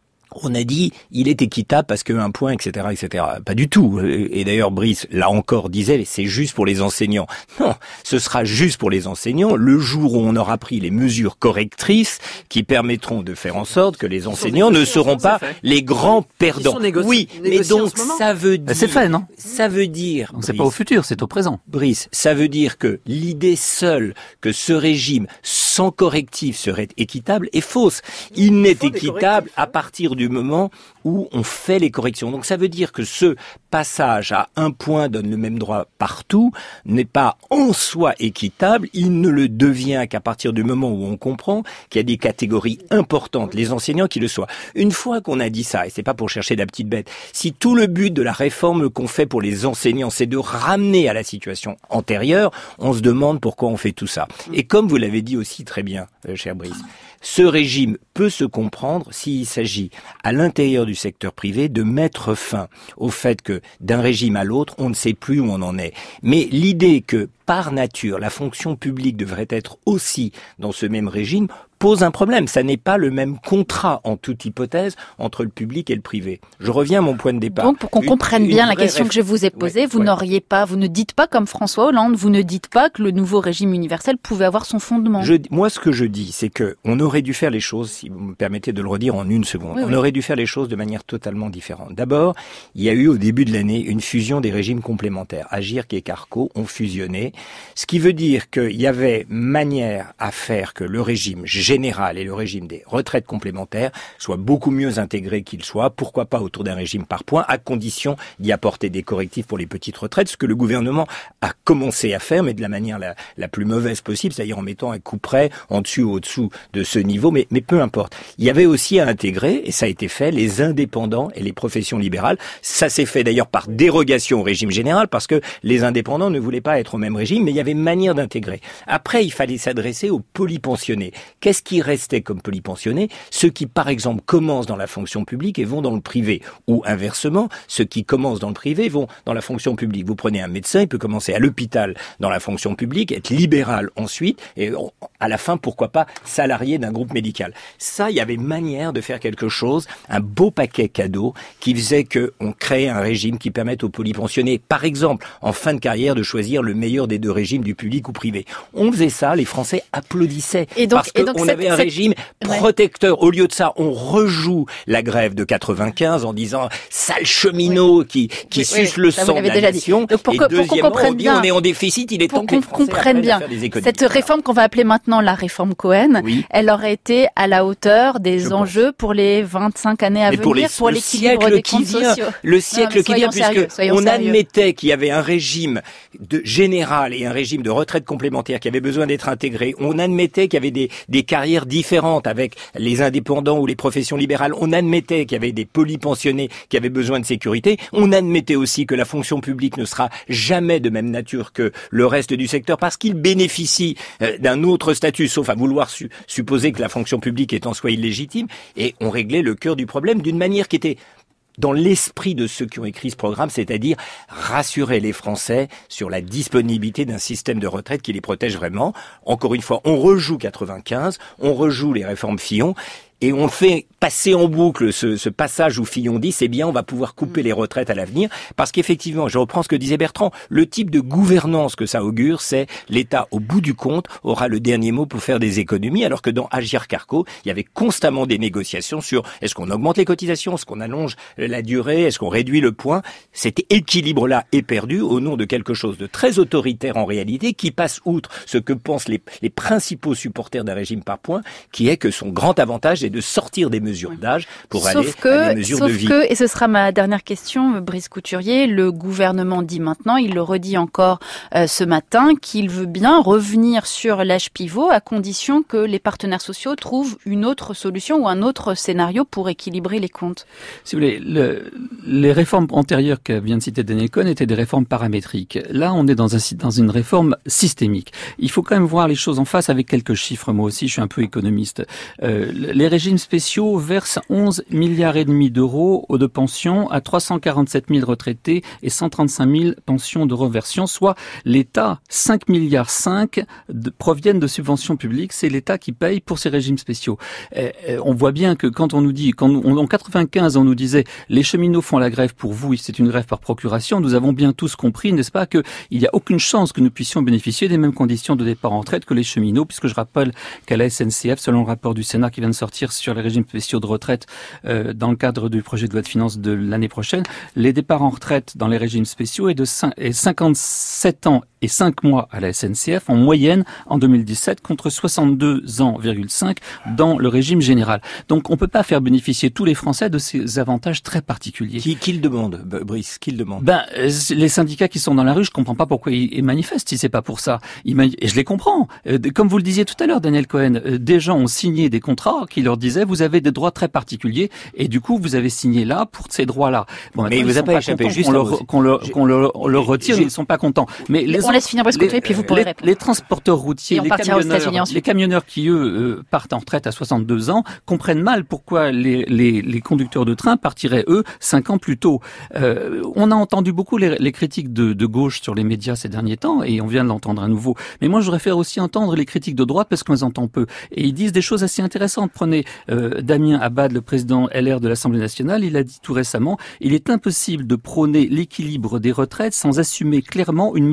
on a dit, il est équitable parce qu'un point, et cetera, et cetera. Pas du tout. Et d'ailleurs, Brice, là encore, disait, c'est juste pour les enseignants. Non, ce sera juste pour les enseignants le jour où on aura pris les mesures correctrices qui permettront de faire en sorte que les enseignants ne seront pas les grands perdants. Oui, mais donc ça veut dire... C'est fait, non? Ça veut dire... C'est pas au futur, c'est au présent. Brice, ça veut dire que l'idée seule que ce régime sans correctif serait équitable est fausse. Il n'est équitable à partir du du moment où on fait les corrections. Donc ça veut dire que ce passage à un point donne le même droit partout n'est pas en soi équitable, il ne le devient qu'à partir du moment où on comprend qu'il y a des catégories importantes, les enseignants qui le soient. Une fois qu'on a dit ça, et c'est pas pour chercher la petite bête, si tout le but de la réforme qu'on fait pour les enseignants, c'est de ramener à la situation antérieure, on se demande pourquoi on fait tout ça. Et comme vous l'avez dit aussi très bien, euh, cher Brice, ce régime peut se comprendre s'il s'agit, à l'intérieur du secteur privé, de mettre fin au fait que d'un régime à l'autre, on ne sait plus où on en est. Mais l'idée que, par nature, la fonction publique devrait être aussi dans ce même régime pose un problème. Ça n'est pas le même contrat, en toute hypothèse, entre le public et le privé. Je reviens à mon point de départ. Donc, pour qu'on une, comprenne bien la question réf... que je vous ai posée, ouais, vous ouais. n'auriez pas, vous ne dites pas comme François Hollande, vous ne dites pas que le nouveau régime universel pouvait avoir son fondement. Je, moi, ce que je dis, c'est que on aurait dû faire les choses, si vous me permettez de le redire en une seconde, oui, on oui. aurait dû faire les choses de manière totalement différente. D'abord, il y a eu au début de l'année une fusion des régimes complémentaires. Agirc et Carco ont fusionné Ce qui veut dire qu'il y avait manière à faire que le régime général et le régime des retraites complémentaires soient beaucoup mieux intégrés qu'ils soient. Pourquoi pas autour d'un régime par points, à condition d'y apporter des correctifs pour les petites retraites, ce que le gouvernement a commencé à faire, mais de la manière la, la plus mauvaise possible, c'est-à-dire en mettant un coup près en dessus ou au-dessous de ce niveau, mais, mais peu importe. Il y avait aussi à intégrer, et ça a été fait, les indépendants et les professions libérales. Ça s'est fait d'ailleurs par dérogation au régime général, parce que les indépendants ne voulaient pas être au même régime, mais il y avait manière d'intégrer. Après, il fallait s'adresser aux polypensionnés. Qu'est-ce qui restait comme polypensionnés? Ceux qui, par exemple, commencent dans la fonction publique et vont dans le privé. Ou inversement, ceux qui commencent dans le privé vont dans la fonction publique. Vous prenez un médecin, il peut commencer à l'hôpital dans la fonction publique, être libéral ensuite, et à la fin, pourquoi pas, salarié d'un groupe médical. Ça, il y avait manière de faire quelque chose, un beau paquet cadeau qui faisait qu'on créait un régime qui permette aux polypensionnés, par exemple, en fin de carrière, de choisir le meilleur des deux régimes, du public ou privé. On faisait ça, les Français applaudissaient. Et donc, parce qu'on avait un régime protecteur. Au lieu de ça, on rejoue la grève de quatre-vingt-quinze en disant « sale cheminot qui, qui oui, suce oui, le sang de la nation ». Et pour deuxièmement, on dit bien, on est en déficit, il est temps que les Français comprenne bien. Faire des économies. Cette réforme qu'on va appeler maintenant la réforme Cohen, oui. elle aurait été à la hauteur des Je enjeux pense. pour les vingt-cinq années à Mais venir, pour, les, pour l'équilibre des comptes vient, sociaux. Le siècle non, qui vient, sérieux, puisque on sérieux. admettait qu'il y avait un régime de général et un régime de retraite complémentaire qui avait besoin d'être intégré. On admettait qu'il y avait des, des carrières différentes avec les indépendants ou les professions libérales. On admettait qu'il y avait des polypensionnés qui avaient besoin de sécurité. On admettait aussi que la fonction publique ne sera jamais de même nature que le reste du secteur parce qu'il bénéficie euh, d'un autre statut, sauf à vouloir su- supposer que la fonction publique est en soi illégitime. Et on réglait le cœur du problème d'une manière qui était dans l'esprit de ceux qui ont écrit ce programme, c'est-à-dire rassurer les Français sur la disponibilité d'un système de retraite qui les protège vraiment. Encore une fois, on rejoue quatre-vingt-quinze, on rejoue les réformes Fillon, et on fait passer en boucle ce, ce passage où Fillon dit c'est bien, on va pouvoir couper les retraites à l'avenir, parce qu'effectivement, je reprends ce que disait Bertrand, le type de gouvernance que ça augure, c'est l'État, au bout du compte, aura le dernier mot pour faire des économies, alors que dans Agirc-Arrco, il y avait constamment des négociations sur est-ce qu'on augmente les cotisations, est-ce qu'on allonge la durée, est-ce qu'on réduit le point. Cet équilibre-là est perdu au nom de quelque chose de très autoritaire en réalité, qui passe outre ce que pensent les, les principaux supporters d'un régime par points, qui est que son grand avantage est de sortir des mesures d'âge pour sauf aller que, à des mesures sauf de vie. Que, et ce sera ma dernière question, Brice Couturier, le gouvernement dit maintenant, il le redit encore euh, ce matin, qu'il veut bien revenir sur l'âge pivot à condition que les partenaires sociaux trouvent une autre solution ou un autre scénario pour équilibrer les comptes. Si vous voulez, le, les réformes antérieures que vient de citer Daniel Cohen étaient des réformes paramétriques. Là, on est dans, un, dans une réforme systémique. Il faut quand même voir les choses en face avec quelques chiffres. Moi aussi, je suis un peu économiste. Euh, les régimes spéciaux versent onze milliards et demi d'euros de pensions à trois cent quarante-sept mille retraités et cent trente-cinq mille pensions de reversion, soit l'État, cinq milliards cinq de, proviennent de subventions publiques. C'est l'État qui paye pour ces régimes spéciaux. Et, et on voit bien que quand on nous dit, quand on, en quatre-vingt-quinze, on nous disait les cheminots font la grève pour vous, c'est une grève par procuration. Nous avons bien tous compris, n'est-ce pas, qu'il n'y a aucune chance que nous puissions bénéficier des mêmes conditions de départ en retraite que les cheminots, puisque je rappelle qu'à la S N C F, selon le rapport du Sénat qui vient de sortir sur les régimes spéciaux de retraite euh, dans le cadre du projet de loi de finances de l'année prochaine, les départs en retraite dans les régimes spéciaux est de cinquante-sept ans et cinq mois à la S N C F en moyenne en deux mille dix-sept contre soixante-deux ans virgule cinq dans le régime général. Donc on peut pas faire bénéficier tous les Français de ces avantages très particuliers. Qui, qui le demande, Brice, qui le demande? Ben les syndicats qui sont dans la rue, je comprends pas pourquoi ils, ils manifestent si c'est pas pour ça. Ils mani- et je les comprends. Euh, comme vous le disiez tout à l'heure, Daniel Cohen, euh, des gens ont signé des contrats qui leur disaient vous avez des droits très particuliers et du coup vous avez signé là pour ces droits-là. Bon, mais il vous a pas échappé juste qu'on leur, qu'on leur, qu'on leur, on leur retire, ils ne sont pas contents. Mais les on laisse finir Brice Couturier, puis vous pourrez les, répondre. Les transporteurs routiers, les camionneurs, les camionneurs qui eux euh, partent en retraite à soixante-deux ans comprennent mal pourquoi les, les, les conducteurs de train partiraient eux cinq ans plus tôt. Euh, on a entendu beaucoup les, les critiques de, de gauche sur les médias ces derniers temps et on vient de l'entendre à nouveau. Mais moi je voudrais faire aussi entendre les critiques de droite parce qu'on les entend peu. Et ils disent des choses assez intéressantes. Prenez euh, Damien Abad, le président L R de l'Assemblée nationale, il a dit tout récemment, il est impossible de prôner l'équilibre des retraites sans assumer clairement une mesure d'âge.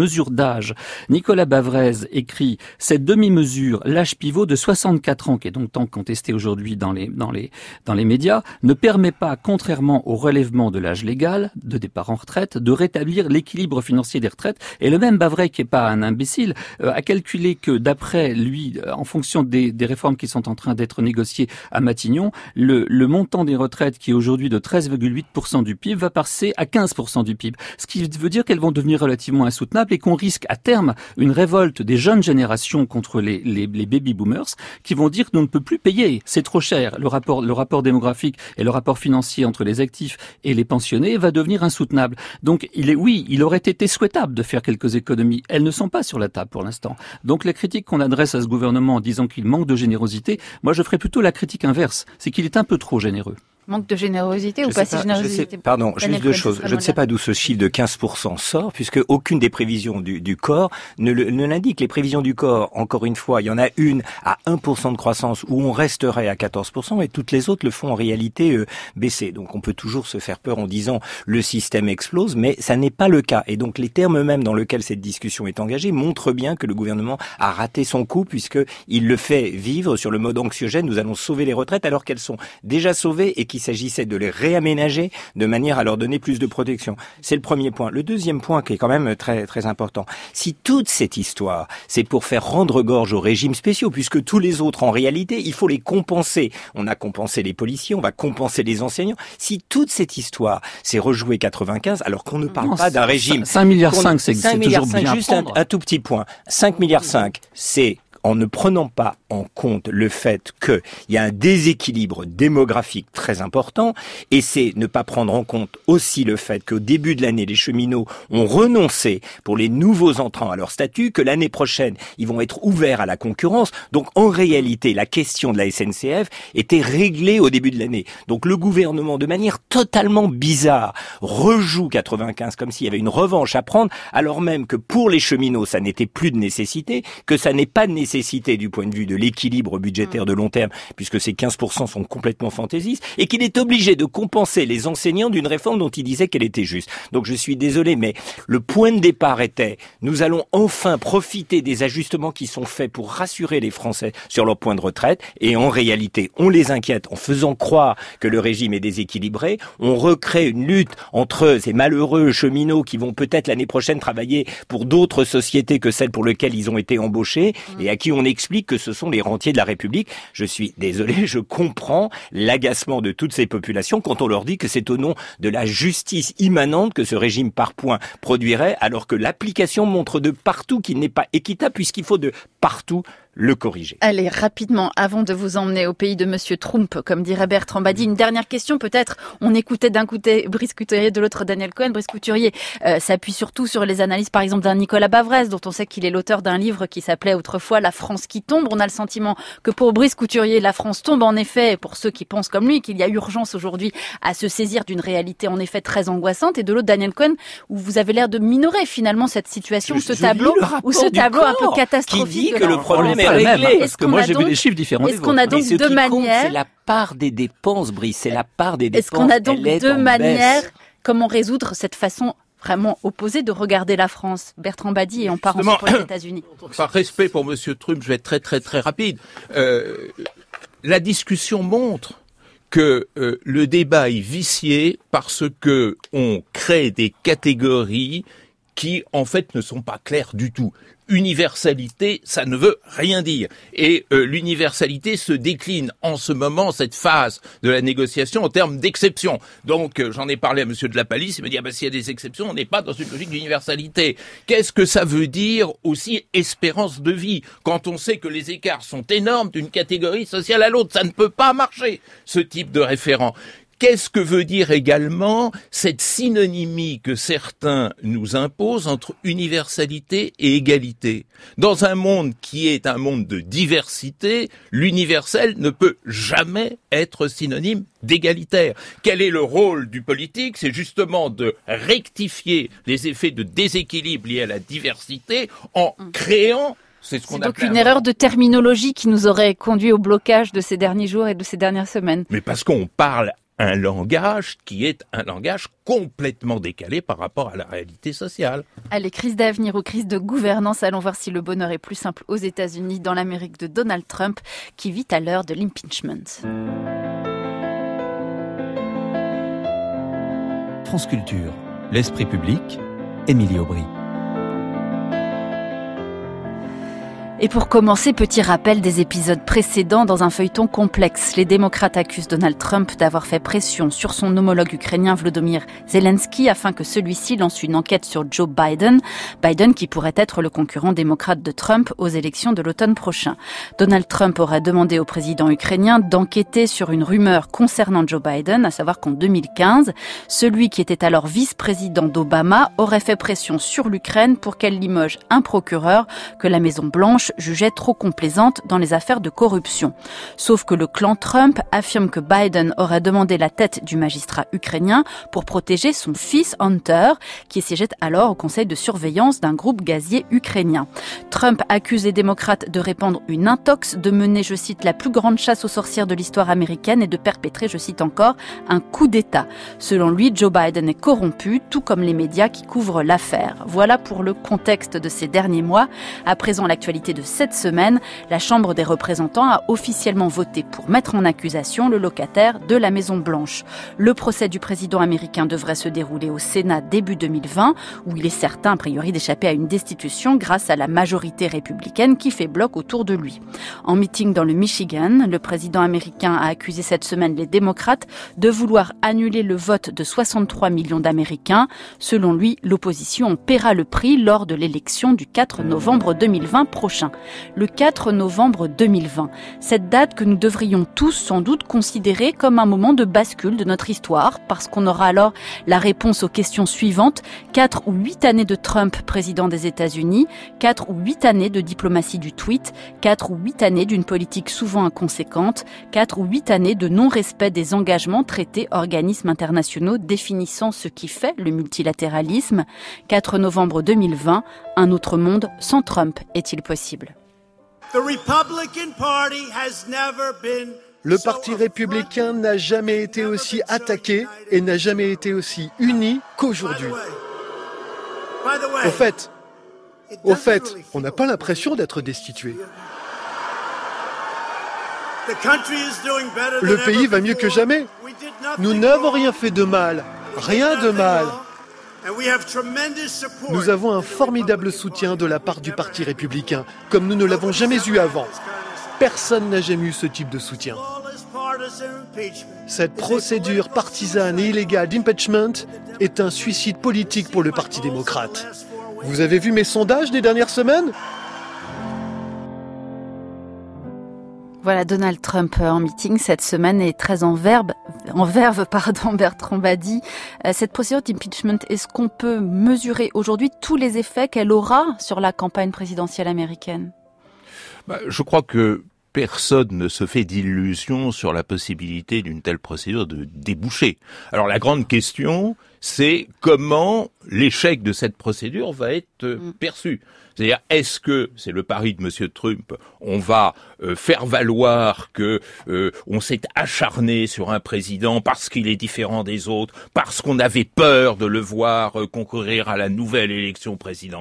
sondage, Nicolas Bavrez écrit « Cette demi-mesure, l'âge pivot de soixante-quatre ans, qui est donc tant contesté aujourd'hui dans les, dans les, dans les médias, ne permet pas, contrairement au relèvement de l'âge légal de départ en retraite, de rétablir l'équilibre financier des retraites. » Et le même Bavrez, qui est pas un imbécile, euh, a calculé que d'après lui, en fonction des, des réformes qui sont en train d'être négociées à Matignon, le, le montant des retraites, qui est aujourd'hui de treize virgule huit pour cent du P I B, va passer à quinze pour cent du P I B. Ce qui veut dire qu'elles vont devenir relativement insoutenables et qu'on risque à terme une révolte des jeunes générations contre les, les, les baby boomers qui vont dire que l'on ne peut plus payer, c'est trop cher. Le rapport, le rapport démographique et le rapport financier entre les actifs et les pensionnés va devenir insoutenable. Donc, il est, oui, il aurait été souhaitable de faire quelques économies. Elles ne sont pas sur la table pour l'instant. Donc, la critique qu'on adresse à ce gouvernement en disant qu'il manque de générosité, moi, je ferais plutôt la critique inverse. C'est qu'il est un peu trop généreux. Manque de générosité je ou pas si pas, générosité? sais, Pardon, Daniel juste deux Cohen, choses. Je ne sais pas d'où ce chiffre de quinze pour cent sort, puisque aucune des prévisions du, du corps ne, le, ne l'indique. Les prévisions du corps, encore une fois, il y en a une à un pour cent de croissance où on resterait à quatorze pour cent et toutes les autres le font en réalité euh, baisser. Donc on peut toujours se faire peur en disant le système explose, mais ça n'est pas le cas. Et donc les termes mêmes dans lesquels cette discussion est engagée montrent bien que le gouvernement a raté son coup, puisqu'il le fait vivre sur le mode anxiogène. Nous allons sauver les retraites alors qu'elles sont déjà sauvées et qu'il s'agissait de les réaménager de manière à leur donner plus de protection. C'est le premier point. Le deuxième point qui est quand même très très important. Si toute cette histoire, c'est pour faire rendre gorge aux régimes spéciaux, puisque tous les autres, en réalité, il faut les compenser. On a compensé les policiers, on va compenser les enseignants. Si toute cette histoire, c'est rejouer quatre-vingt-quinze, alors qu'on ne parle non, pas d'un régime... cinq virgule cinq milliards, c'est, c'est toujours bien juste un, un tout petit point. cinq virgule cinq milliards, c'est... en ne prenant pas en compte le fait qu'il y a un déséquilibre démographique très important, et c'est ne pas prendre en compte aussi le fait qu'au début de l'année, les cheminots ont renoncé pour les nouveaux entrants à leur statut, que l'année prochaine, ils vont être ouverts à la concurrence. Donc en réalité, la question de la S N C F était réglée au début de l'année. Donc le gouvernement, de manière totalement bizarre, rejoue quatre-vingt-quinze comme s'il y avait une revanche à prendre, alors même que pour les cheminots, ça n'était plus de nécessité, que ça n'est pas de nécessité du point de vue de l'équilibre budgétaire de long terme, puisque ces quinze pour cent sont complètement fantaisistes, et qu'il est obligé de compenser les enseignants d'une réforme dont il disait qu'elle était juste. Donc je suis désolé, mais le point de départ était, nous allons enfin profiter des ajustements qui sont faits pour rassurer les Français sur leur point de retraite, et en réalité, on les inquiète en faisant croire que le régime est déséquilibré, on recrée une lutte entre ces malheureux cheminots qui vont peut-être l'année prochaine travailler pour d'autres sociétés que celles pour lesquelles ils ont été embauchés, et à qui on explique que ce sont les rentiers de la République. Je suis désolé, je comprends l'agacement de toutes ces populations quand on leur dit que c'est au nom de la justice immanente que ce régime par points produirait, alors que l'application montre de partout qu'il n'est pas équitable, puisqu'il faut de partout le corriger. Allez, rapidement, avant de vous emmener au pays de Monsieur Trump, comme dirait Bertrand Badi, une dernière question peut-être. On écoutait d'un côté Brice Couturier, de l'autre Daniel Cohen. Brice Couturier euh, s'appuie surtout sur les analyses, par exemple, d'un Nicolas Bavrez, dont on sait qu'il est l'auteur d'un livre qui s'appelait autrefois « La France qui tombe ». On a le sentiment que pour Brice Couturier, la France tombe en effet, pour ceux qui pensent comme lui, qu'il y a urgence aujourd'hui à se saisir d'une réalité en effet très angoissante. Et de l'autre, Daniel Cohen, où vous avez l'air de minorer finalement cette situation, je, ce je tableau, ou ce tableau un peu catastrophique. Qui dit que le problème est réglé. Même, hein, parce que moi j'ai vu des chiffres différents. Est-ce qu'on a donc ce deux qui manières compte, c'est la part des dépenses, Brice, c'est la part des dépenses. Est-ce qu'on a donc deux manières baisse. Comment résoudre cette façon vraiment opposée de regarder la France? Bertrand Badi, et on part ensuite pour les États-Unis. Par respect pour Monsieur Trump, je vais être très très très rapide. Euh, la discussion montre que euh, le débat est vicié parce que on crée des catégories qui en fait ne sont pas claires du tout. Universalité, ça ne veut rien dire. Et euh, l'universalité se décline en ce moment, cette phase de la négociation, en termes d'exception. Donc, euh, j'en ai parlé à Monsieur de la Palisse, il m'a dit, ah ben, s'il y a des exceptions, on n'est pas dans une logique d'universalité. Qu'est-ce que ça veut dire aussi espérance de vie, quand on sait que les écarts sont énormes d'une catégorie sociale à l'autre? Ça ne peut pas marcher, ce type de référent. Qu'est-ce que veut dire également cette synonymie que certains nous imposent entre universalité et égalité? Dans un monde qui est un monde de diversité, l'universel ne peut jamais être synonyme d'égalitaire. Quel est le rôle du politique? C'est justement de rectifier les effets de déséquilibre liés à la diversité en créant... C'est, ce qu'on c'est donc une erreur de terminologie qui nous aurait conduit au blocage de ces derniers jours et de ces dernières semaines. Mais parce qu'on parle un langage qui est un langage complètement décalé par rapport à la réalité sociale. Allez, crise d'avenir ou crise de gouvernance, allons voir si le bonheur est plus simple aux États-Unis, dans l'Amérique de Donald Trump, qui vit à l'heure de l'impeachment. France Culture, l'esprit public, Émilie Aubry. Et pour commencer, petit rappel des épisodes précédents dans un feuilleton complexe. Les démocrates accusent Donald Trump d'avoir fait pression sur son homologue ukrainien Volodymyr Zelensky afin que celui-ci lance une enquête sur Joe Biden. Biden qui pourrait être le concurrent démocrate de Trump aux élections de l'automne prochain. Donald Trump aurait demandé au président ukrainien d'enquêter sur une rumeur concernant Joe Biden, à savoir qu'en deux mille quinze, celui qui était alors vice-président d'Obama aurait fait pression sur l'Ukraine pour qu'elle limoge un procureur que la Maison-Blanche jugeait trop complaisante dans les affaires de corruption. Sauf que le clan Trump affirme que Biden aurait demandé la tête du magistrat ukrainien pour protéger son fils Hunter, qui siégeait alors au conseil de surveillance d'un groupe gazier ukrainien. Trump accuse les démocrates de répandre une intox, de mener, je cite, la plus grande chasse aux sorcières de l'histoire américaine et de perpétrer, je cite encore, un coup d'État. Selon lui, Joe Biden est corrompu, tout comme les médias qui couvrent l'affaire. Voilà pour le contexte de ces derniers mois. À présent, l'actualité de cette semaine, la Chambre des représentants a officiellement voté pour mettre en accusation le locataire de la Maison-Blanche. Le procès du président américain devrait se dérouler au Sénat début deux mille vingt, où il est certain, a priori, d'échapper à une destitution grâce à la majorité républicaine qui fait bloc autour de lui. En meeting dans le Michigan, le président américain a accusé cette semaine les démocrates de vouloir annuler le vote de soixante-trois millions d'Américains. Selon lui, l'opposition en paiera le prix lors de l'élection du quatre novembre deux mille vingt prochain. Le quatre novembre deux mille vingt. Cette date que nous devrions tous sans doute considérer comme un moment de bascule de notre histoire, parce qu'on aura alors la réponse aux questions suivantes. Quatre ou huit années de Trump, président des États-Unis, quatre ou huit années de diplomatie du tweet, quatre ou huit années d'une politique souvent inconséquente, quatre ou huit années de non-respect des engagements traités organismes internationaux définissant ce qui fait le multilatéralisme. quatre novembre deux mille vingt, un autre monde sans Trump est-il possible? Le Parti républicain n'a jamais été aussi attaqué et n'a jamais été aussi uni qu'aujourd'hui. Au fait, au fait, on n'a pas l'impression d'être destitué. Le pays va mieux que jamais. Nous n'avons rien fait de mal, rien de mal. Nous avons un formidable soutien de la part du Parti républicain, comme nous ne l'avons jamais eu avant. Personne n'a jamais eu ce type de soutien. Cette procédure partisane et illégale d'impeachment est un suicide politique pour le Parti démocrate. Vous avez vu mes sondages des dernières semaines ? Voilà, Donald Trump en meeting cette semaine est très en verbe, en verve, pardon, Bertrand Badi. Cette procédure d'impeachment, est-ce qu'on peut mesurer aujourd'hui tous les effets qu'elle aura sur la campagne présidentielle américaine ? Bah, je crois que personne ne se fait d'illusions sur la possibilité d'une telle procédure de déboucher. Alors la grande question, c'est comment l'échec de cette procédure va être euh, perçu. C'est-à-dire, est-ce que, c'est le pari de Monsieur Trump, on va euh, faire valoir que euh, on s'est acharné sur un président parce qu'il est différent des autres, parce qu'on avait peur de le voir euh, concourir à la nouvelle élection présidentielle ?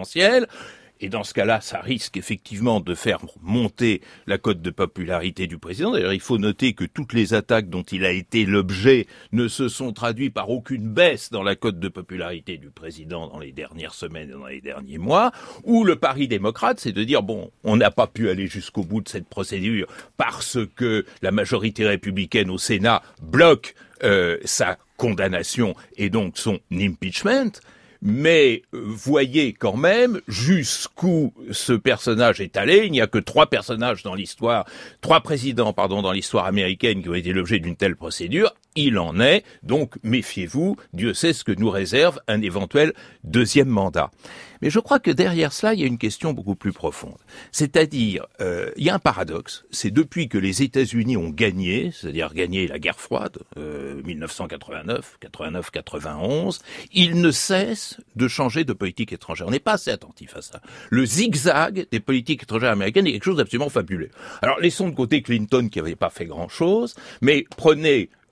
Et dans ce cas-là, ça risque effectivement de faire monter la cote de popularité du président. D'ailleurs, il faut noter que toutes les attaques dont il a été l'objet ne se sont traduites par aucune baisse dans la cote de popularité du président dans les dernières semaines et dans les derniers mois, où le pari démocrate, c'est de dire, bon, on n'a pas pu aller jusqu'au bout de cette procédure parce que la majorité républicaine au Sénat bloque euh, sa condamnation et donc son impeachment. Mais voyez quand même jusqu'où ce personnage est allé. Il n'y a que trois personnages dans l'histoire, trois présidents, pardon, dans l'histoire américaine qui ont été l'objet d'une telle procédure. Il en est, donc méfiez-vous, Dieu sait ce que nous réserve un éventuel deuxième mandat. Mais je crois que derrière cela, il y a une question beaucoup plus profonde. C'est-à-dire, euh, il y a un paradoxe, c'est depuis que les États-Unis ont gagné, c'est-à-dire gagné la guerre froide, euh, dix-neuf cent quatre-vingt-neuf, quatre-vingt-neuf quatre-vingt-onze, ils ne cessent de changer de politique étrangère. On n'est pas assez attentif à ça. Le zigzag des politiques étrangères américaines est quelque chose d'absolument fabuleux. Alors, laissons de côté Clinton qui n'avait pas fait grand-chose, mais prenez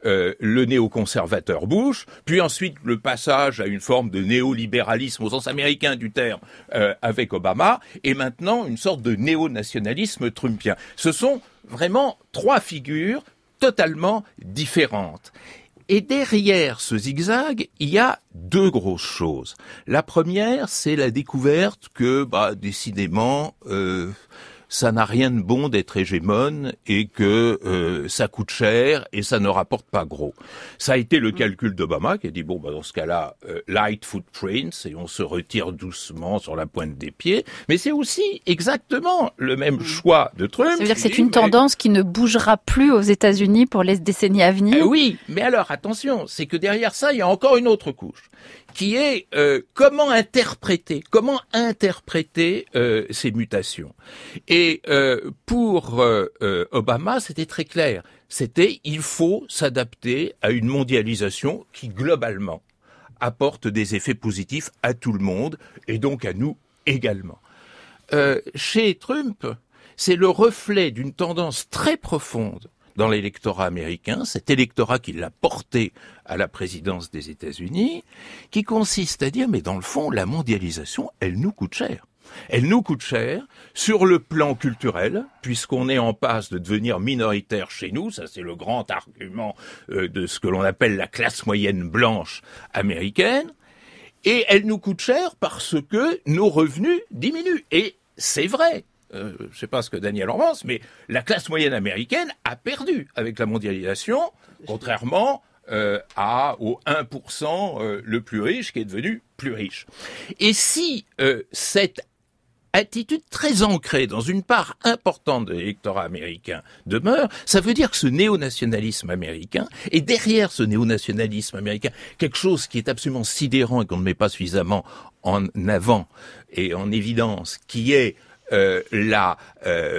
euh, le néoconservateur Bush, puis ensuite le passage à une forme de néolibéralisme au sens américain du terme euh, avec Obama, et maintenant une sorte de néo-nationalisme trumpien. Ce sont vraiment trois figures totalement différentes. Et derrière ce zigzag, il y a deux grosses choses. La première, c'est la découverte que, bah, décidément, euh, ça n'a rien de bon d'être hégémone et que euh, ça coûte cher et ça ne rapporte pas gros. Ça a été le calcul d'Obama qui a dit, bon, bah, dans ce cas-là, euh, light footprints, et on se retire doucement sur la pointe des pieds. Mais c'est aussi exactement le même choix de Trump. Ça veut dire que c'est une tendance qui ne bougera plus aux États-Unis pour les décennies à venir. Euh, oui, mais alors, attention, c'est que derrière ça, il y a encore une autre couche, qui est euh, comment interpréter, comment interpréter euh, ces mutations. Et euh, pour euh, euh, Obama, c'était très clair. C'était il faut s'adapter à une mondialisation qui, globalement, apporte des effets positifs à tout le monde, et donc à nous également. Euh, chez Trump, c'est le reflet d'une tendance très profonde dans l'électorat américain, cet électorat qui l'a porté à la présidence des États-Unis, qui consiste à dire, mais dans le fond, la mondialisation, elle nous coûte cher. Elle nous coûte cher sur le plan culturel, puisqu'on est en passe de devenir minoritaire chez nous, ça c'est le grand argument euh, de ce que l'on appelle la classe moyenne blanche américaine, et elle nous coûte cher parce que nos revenus diminuent. Et c'est vrai. Euh, je ne sais pas ce que Daniel en pense, mais la classe moyenne américaine a perdu avec la mondialisation, contrairement euh, à, au un pour cent euh, le plus riche qui est devenu plus riche. Et si euh, cette attitude très ancrée dans une part importante de l'électorat américain demeure, ça veut dire que ce néonationalisme américain, et derrière ce néonationalisme américain, quelque chose qui est absolument sidérant et qu'on ne met pas suffisamment en avant et en évidence, qui est Euh, la euh,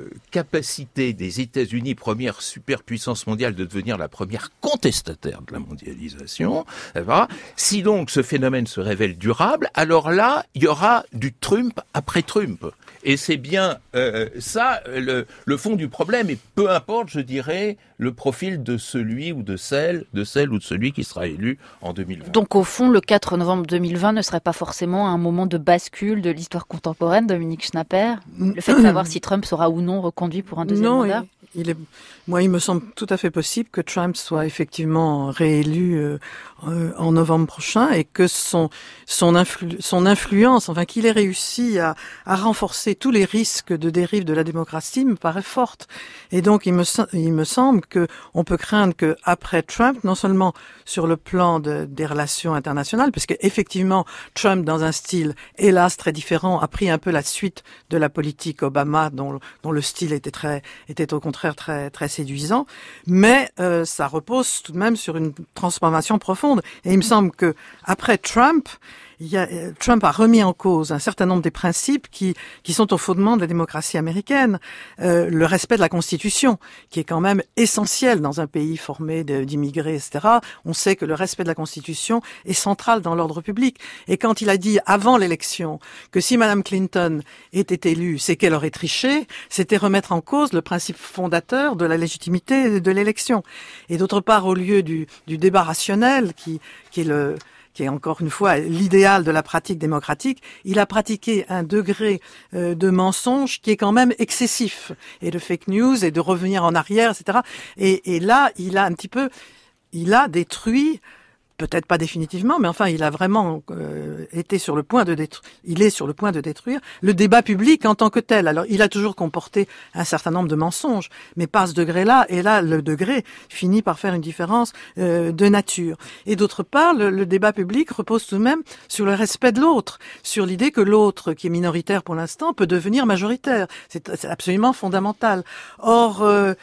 capacité des États-Unis, première superpuissance mondiale, de devenir la première contestataire de la mondialisation. Voilà. Si donc ce phénomène se révèle durable, alors là, il y aura du Trump après Trump. Et c'est bien euh, ça le, le fond du problème. Et peu importe, je dirais, le profil de celui ou de celle, de celle ou de celui qui sera élu en deux mille vingt. Donc au fond, le quatre novembre deux mille vingt ne serait pas forcément un moment de bascule de l'histoire contemporaine, Dominique Schnapper. Le fait de savoir si Trump sera ou non reconduit pour un deuxième non, mandat. Il, il est, moi, il me semble tout à fait possible que Trump soit effectivement réélu euh, euh, en novembre prochain et que son son, influ, son influence, enfin qu'il ait réussi à, à renforcer tous les risques de dérive de la démocratie, me paraît forte. Et donc, il me il me semble que on peut craindre que après Trump, non seulement sur le plan de, des relations internationales, puisque effectivement Trump, dans un style hélas très différent, a pris un peu la suite de la politique Obama, dont, dont le style était très, était au contraire très, très séduisant, mais euh, ça repose tout de même sur une transformation profonde. Et il me semble que après Trump, il y a, Trump a remis en cause un certain nombre des principes qui, qui sont au fondement de la démocratie américaine. Euh, le respect de la Constitution, qui est quand même essentiel dans un pays formé de, d'immigrés, et cetera. On sait que le respect de la Constitution est central dans l'ordre public. Et quand il a dit avant l'élection que si Madame Clinton était élue, c'est qu'elle aurait triché, c'était remettre en cause le principe fondateur de la légitimité de l'élection. Et d'autre part, au lieu du, du débat rationnel, qui, qui est le qui est encore une fois l'idéal de la pratique démocratique, il a pratiqué un degré euh, de mensonge qui est quand même excessif, et de fake news, et de revenir en arrière, et cetera. Et, et là, il a un petit peu, il a détruit, peut-être pas définitivement, mais enfin, il a vraiment euh, été sur le point de détruire, il est sur le point de détruire le débat public en tant que tel. Alors, il a toujours comporté un certain nombre de mensonges, mais pas à ce degré-là, et là, le degré finit par faire une différence euh, de nature. Et d'autre part, le, le débat public repose tout de même sur le respect de l'autre, sur l'idée que l'autre, qui est minoritaire pour l'instant, peut devenir majoritaire. C'est, c'est absolument fondamental. Or, euh,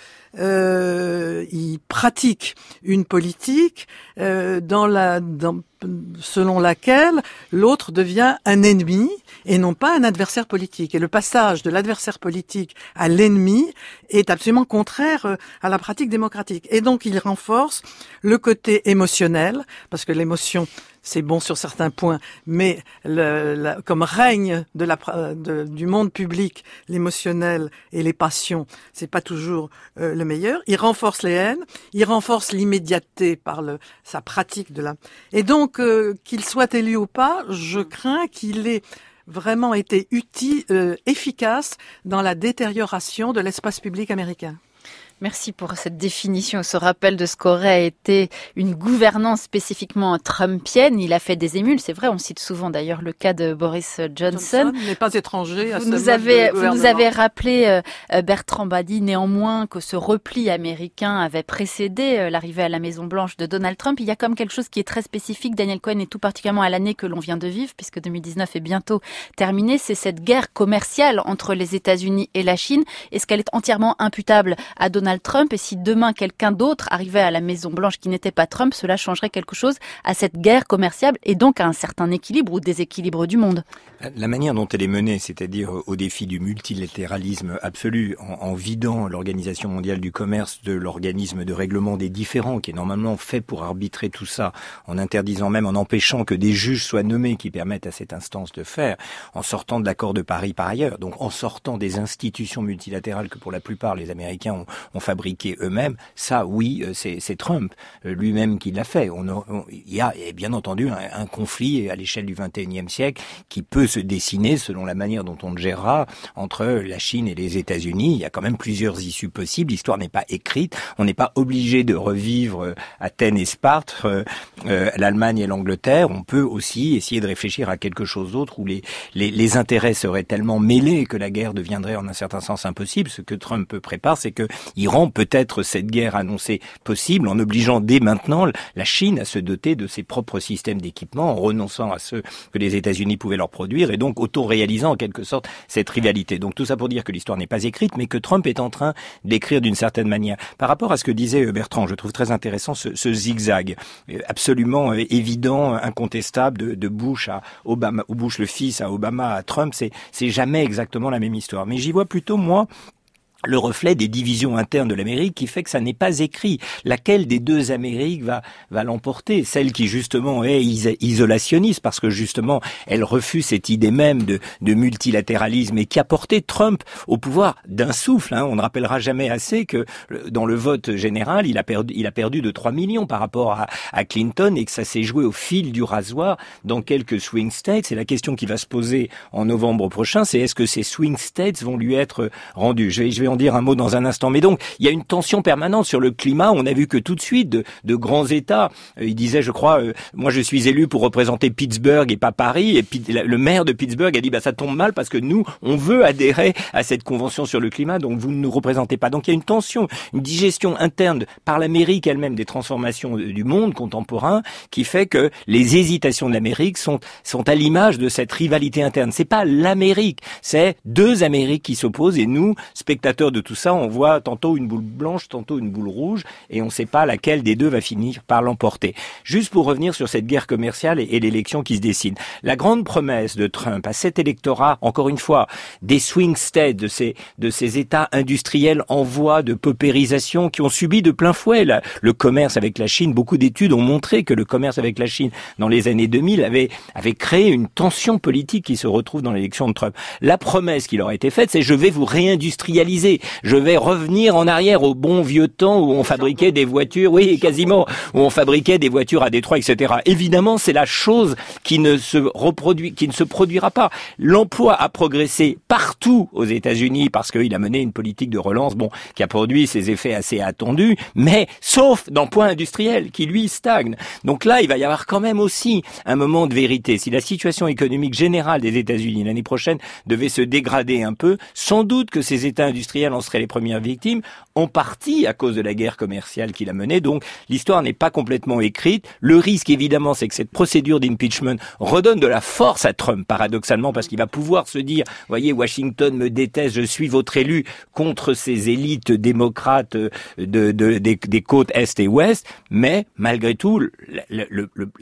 Euh, il pratique une politique euh, dans la, dans, selon laquelle l'autre devient un ennemi et non pas un adversaire politique. Et le passage de l'adversaire politique à l'ennemi est absolument contraire à la pratique démocratique. Et donc, il renforce le côté émotionnel, parce que l'émotion, c'est bon sur certains points, mais le, la, comme règne de la, de, du monde public, l'émotionnel et les passions, c'est pas toujours euh, le meilleur. Il renforce les haines, il renforce l'immédiateté par le, sa pratique de la. Et donc, euh, qu'il soit élu ou pas, je crains qu'il ait vraiment été utile, euh, efficace dans la détérioration de l'espace public américain. Merci pour cette définition, ce rappel de ce qu'aurait été une gouvernance spécifiquement trumpienne. Il a fait des émules, c'est vrai, on cite souvent d'ailleurs le cas de Boris Johnson. Johnson n'est pas étranger à vous ce nous mode avez, de Vous nous avez rappelé, euh, Bertrand Badi, néanmoins, que ce repli américain avait précédé euh, l'arrivée à la Maison-Blanche de Donald Trump. Il y a comme quelque chose qui est très spécifique, Daniel Cohen, et tout particulièrement à l'année que l'on vient de vivre, puisque deux mille dix-neuf est bientôt terminée, c'est cette guerre commerciale entre les États-Unis et la Chine. Est-ce qu'elle est entièrement imputable à Donald Trump? Et si demain quelqu'un d'autre arrivait à la Maison-Blanche qui n'était pas Trump, cela changerait quelque chose à cette guerre commerciale et donc à un certain équilibre ou déséquilibre du monde? La manière dont elle est menée, c'est-à-dire au défi du multilatéralisme absolu, en, en vidant l'Organisation mondiale du commerce de l'organisme de règlement des différends, qui est normalement fait pour arbitrer tout ça, en interdisant même, en empêchant que des juges soient nommés qui permettent à cette instance de faire, en sortant de l'accord de Paris par ailleurs, donc en sortant des institutions multilatérales que pour la plupart les Américains ont, ont fabriquées eux-mêmes, ça oui, c'est, c'est Trump lui-même qui l'a fait. On a, on, il y a bien entendu un, un conflit à l'échelle du vingt et unième siècle qui peut se dessiner selon la manière dont on le gérera entre la Chine et les États-Unis. Il y a quand même plusieurs issues possibles. L'histoire n'est pas écrite. On n'est pas obligé de revivre Athènes et Sparte, euh, euh, l'Allemagne et l'Angleterre. On peut aussi essayer de réfléchir à quelque chose d'autre où les, les, les intérêts seraient tellement mêlés que la guerre deviendrait en un certain sens impossible. Ce que Trump prépare, c'est que il rend peut-être cette guerre annoncée possible en obligeant dès maintenant la Chine à se doter de ses propres systèmes d'équipement, en renonçant à ceux que les États-Unis pouvaient leur produire et donc auto-réalisant en quelque sorte cette rivalité. Donc tout ça pour dire que l'histoire n'est pas écrite, mais que Trump est en train d'écrire d'une certaine manière. Par rapport à ce que disait Bertrand, je trouve très intéressant ce, ce zigzag absolument évident, incontestable de, de Bush à Obama, ou Bush le fils à Obama à Trump. C'est, c'est jamais exactement la même histoire. Mais j'y vois plutôt, moi, le reflet des divisions internes de l'Amérique qui fait que ça n'est pas écrit. Laquelle des deux Amériques va va l'emporter? Celle qui justement est is- isolationniste parce que justement elle refuse cette idée même de, de multilatéralisme et qui a porté Trump au pouvoir d'un souffle. Hein. On ne rappellera jamais assez que dans le vote général, il a perdu il a perdu de trois millions par rapport à, à Clinton et que ça s'est joué au fil du rasoir dans quelques swing states. Et la question qui va se poser en novembre prochain, c'est est-ce que ces swing states vont lui être rendus? Je vais, je vais en dire un mot dans un instant. Mais donc, il y a une tension permanente sur le climat. On a vu que tout de suite, de, de grands États, euh, il disait, je crois, euh, moi je suis élu pour représenter Pittsburgh et pas Paris. Et puis le maire de Pittsburgh a dit, bah ça tombe mal parce que nous, on veut adhérer à cette convention sur le climat, donc vous ne nous représentez pas. Donc il y a une tension, une digestion interne par l'Amérique elle-même des transformations du monde contemporain qui fait que les hésitations de l'Amérique sont, sont à l'image de cette rivalité interne. C'est pas l'Amérique, c'est deux Amériques qui s'opposent et nous, spectateurs de tout ça, on voit tantôt une boule blanche, tantôt une boule rouge, et on ne sait pas laquelle des deux va finir par l'emporter. Juste pour revenir sur cette guerre commerciale et, et l'élection qui se dessine. La grande promesse de Trump à cet électorat, encore une fois, des swing states, de ces, de ces États industriels en voie de paupérisation qui ont subi de plein fouet la, le commerce avec la Chine. Beaucoup d'études ont montré que le commerce avec la Chine dans les années deux mille avait, avait créé une tension politique qui se retrouve dans l'élection de Trump. La promesse qui leur a été faite, c'est je vais vous réindustrialiser. Je vais revenir en arrière au bon vieux temps où on fabriquait des voitures, oui, quasiment, où on fabriquait des voitures à Détroit, et cetera. Évidemment, c'est la chose qui ne se reproduit, qui ne se produira pas. L'emploi a progressé partout aux États-Unis parce qu'il a mené une politique de relance, bon, qui a produit ses effets assez attendus, mais sauf dans le point industriel qui lui stagne. Donc là, il va y avoir quand même aussi un moment de vérité. Si la situation économique générale des États-Unis l'année prochaine devait se dégrader un peu, sans doute que ces États industriels en seraient les premières victimes, en partie à cause de la guerre commerciale qu'il a menée. Donc l'histoire n'est pas complètement écrite. Le risque évidemment, c'est que cette procédure d'impeachment redonne de la force à Trump, paradoxalement, parce qu'il va pouvoir se dire, voyez, Washington me déteste, je suis votre élu, contre ces élites démocrates de, de, des, des côtes Est et Ouest, mais malgré tout, le, le, le, la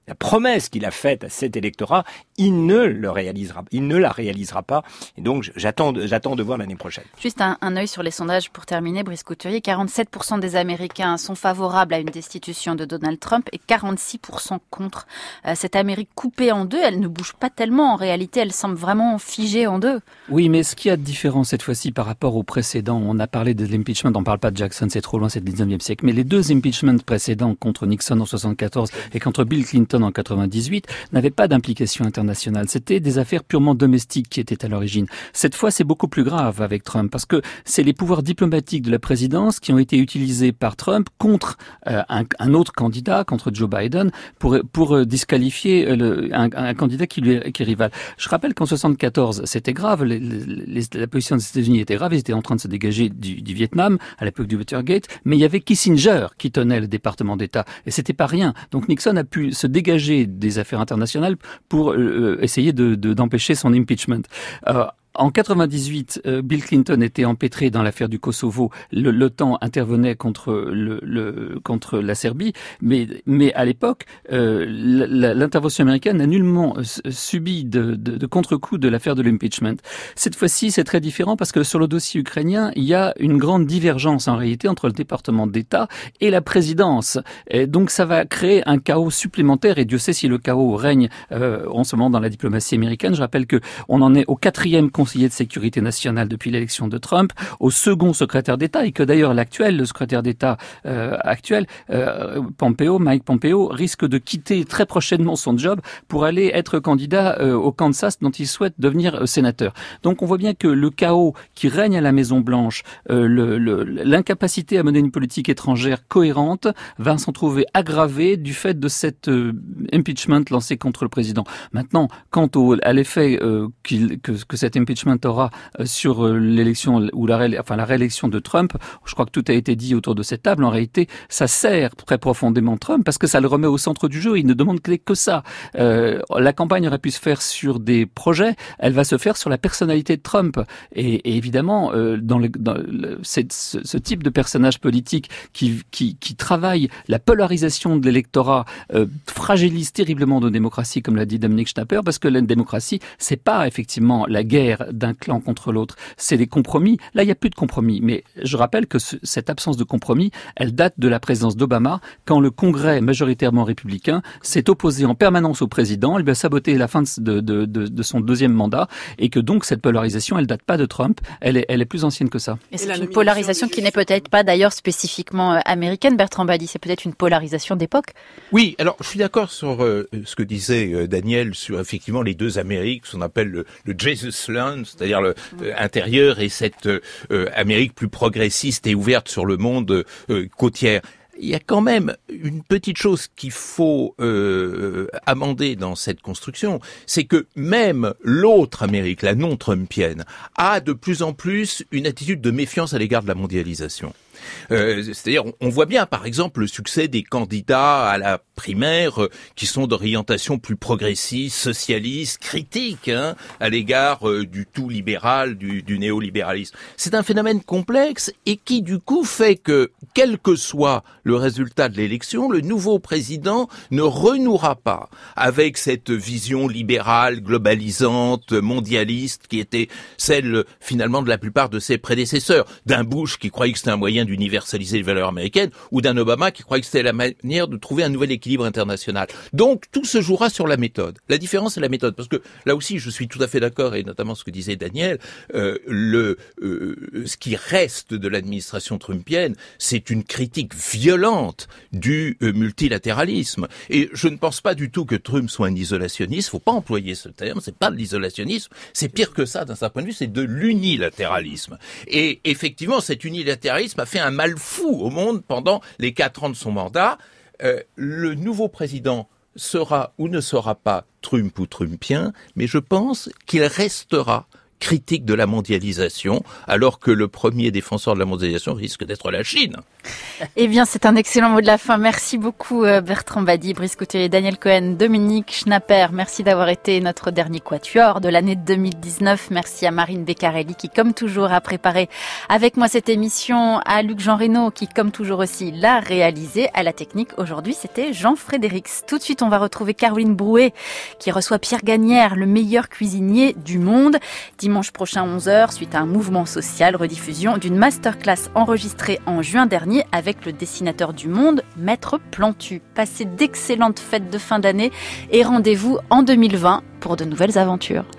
la promesse qu'il a faite à cet électorat, il ne le réalisera, il ne la réalisera pas. Et donc, j'attends, j'attends de voir l'année prochaine. Juste un, un œil sur les sondages pour terminer, Brice Couturier. quarante-sept pour cent des Américains sont favorables à une destitution de Donald Trump et quarante-six pour cent contre. Euh, cette Amérique coupée en deux, elle ne bouge pas tellement. En réalité, elle semble vraiment figée en deux. Oui, mais ce qu'il y a de différent cette fois-ci par rapport au précédent, on a parlé de l'impeachment, on ne parle pas de Jackson, c'est trop loin, c'est le dix-neuvième siècle, mais les deux impeachments précédents contre Nixon en soixante-quatorze et contre Bill Clinton en quatre-vingt-dix-huit n'avaient pas d'implication internationale. C'était des affaires purement domestiques qui étaient à l'origine. Cette fois, c'est beaucoup plus grave avec Trump parce que c'est les pouvoirs diplomatiques de la présidence qui ont été utilisés par Trump contre euh, un, un autre candidat, contre Joe Biden, pour, pour disqualifier le, un, un candidat qui lui est, qui est rival. Je rappelle qu'en soixante-quatorze, c'était grave, les, les, la position des États-Unis était grave, ils étaient en train de se dégager du, du Vietnam à l'époque du Watergate, mais il y avait Kissinger qui tenait le département d'État et c'était pas rien. Donc Nixon a pu se dégager des affaires internationales pour euh, essayer de, de, d'empêcher son impeachment. Euh, En quatre-vingt-dix-huit, euh, Bill Clinton était empêtré dans l'affaire du Kosovo. Le, l'OTAN intervenait contre le, le contre la Serbie, mais mais à l'époque, euh, la, l'intervention américaine n'a nullement subi de, de, de contre-coup de l'affaire de l'impeachment. Cette fois-ci, c'est très différent parce que sur le dossier ukrainien, il y a une grande divergence en réalité entre le département d'État et la présidence. Et donc, ça va créer un chaos supplémentaire. Et Dieu sait si le chaos règne euh, en ce moment dans la diplomatie américaine. Je rappelle que on en est au quatrième conseiller de sécurité nationale depuis l'élection de Trump, au second secrétaire d'État, et que d'ailleurs l'actuel, le secrétaire d'État euh, actuel, euh, Pompeo, Mike Pompeo, risque de quitter très prochainement son job pour aller être candidat euh, au Kansas dont il souhaite devenir euh, sénateur. Donc on voit bien que le chaos qui règne à la Maison-Blanche, euh, le, le, l'incapacité à mener une politique étrangère cohérente va s'en trouver aggravée du fait de cet euh, impeachment lancé contre le président. Maintenant, quant au, à l'effet euh, qu'il, que, que cet impeachment aura sur l'élection ou la, ré, enfin, la réélection de Trump, je crois que tout a été dit autour de cette table. En réalité, ça sert très profondément Trump parce que ça le remet au centre du jeu. Il ne demande que ça. Euh, la campagne aurait pu se faire sur des projets. Elle va se faire sur la personnalité de Trump. Et, et évidemment, euh, dans, le, dans le, c'est, ce, ce type de personnage politique qui, qui, qui travaille la polarisation de l'électorat euh, fragilise terriblement nos démocraties, comme l'a dit Dominique Schnapper, parce que la démocratie, c'est pas effectivement la guerre d'un clan contre l'autre, c'est des compromis. Là, il n'y a plus de compromis, mais je rappelle que ce, cette absence de compromis, elle date de la présidence d'Obama, quand le Congrès majoritairement républicain s'est opposé en permanence au président, il a saboté la fin de, de, de, de son deuxième mandat, et que donc cette polarisation, elle date pas de Trump, elle est, elle est plus ancienne que ça. Et c'est une polarisation qui n'est peut-être pas d'ailleurs spécifiquement américaine, Bertrand Badi, c'est peut-être une polarisation d'époque. Oui, alors je suis d'accord sur euh, ce que disait euh, Daniel sur effectivement les deux Amériques, ce qu'on appelle le, le Jesus Land, c'est-à-dire le euh, intérieur et cette euh, Amérique plus progressiste et ouverte sur le monde euh, côtière. Il y a quand même une petite chose qu'il faut euh, amender dans cette construction, c'est que même l'autre Amérique, la non-trumpienne, a de plus en plus une attitude de méfiance à l'égard de la mondialisation. Euh, c'est-à-dire, on voit bien, par exemple, le succès des candidats à la primaire euh, qui sont d'orientation plus progressiste, socialiste, critique hein, à l'égard euh, du tout libéral, du, du néolibéralisme. C'est un phénomène complexe et qui, du coup, fait que, quel que soit le résultat de l'élection, le nouveau président ne renouera pas avec cette vision libérale, globalisante, mondialiste qui était celle, finalement, de la plupart de ses prédécesseurs. D'un Bush qui croyait que c'était un moyen d'universaliser les valeurs américaines, ou d'un Obama qui croyait que c'était la manière de trouver un nouvel équilibre international. Donc, tout se jouera sur la méthode. La différence, c'est la méthode, parce que là aussi, je suis tout à fait d'accord, et notamment ce que disait Daniel, euh, le, euh, ce qui reste de l'administration trumpienne, c'est une critique violente du euh, multilatéralisme. Et je ne pense pas du tout que Trump soit un isolationniste, faut pas employer ce terme, c'est pas de l'isolationnisme, c'est pire que ça d'un certain point de vue, c'est de l'unilatéralisme. Et effectivement, cet unilatéralisme a fait un mal fou au monde pendant les quatre ans de son mandat. Euh, le nouveau président sera ou ne sera pas Trump ou trumpien, mais je pense qu'il restera critique de la mondialisation, alors que le premier défenseur de la mondialisation risque d'être la Chine. Eh bien, c'est un excellent mot de la fin. Merci beaucoup Bertrand Badi, Brice Couturier, Daniel Cohen, Dominique Schnapper. Merci d'avoir été notre dernier quatuor de l'année deux mille dix-neuf. Merci à Marine Beccarelli qui, comme toujours, a préparé avec moi cette émission, à Luc Jean Reynaud qui, comme toujours aussi, l'a réalisée. À la technique, aujourd'hui, c'était Jean Frédérix. Tout de suite, on va retrouver Caroline Brouet qui reçoit Pierre Gagnère, le meilleur cuisinier du monde. Dimanche prochain, onze heures, suite à un mouvement social, rediffusion d'une masterclass enregistrée en juin dernier avec le dessinateur du monde, Maître Plantu. Passez d'excellentes fêtes de fin d'année et rendez-vous en deux mille vingt pour de nouvelles aventures.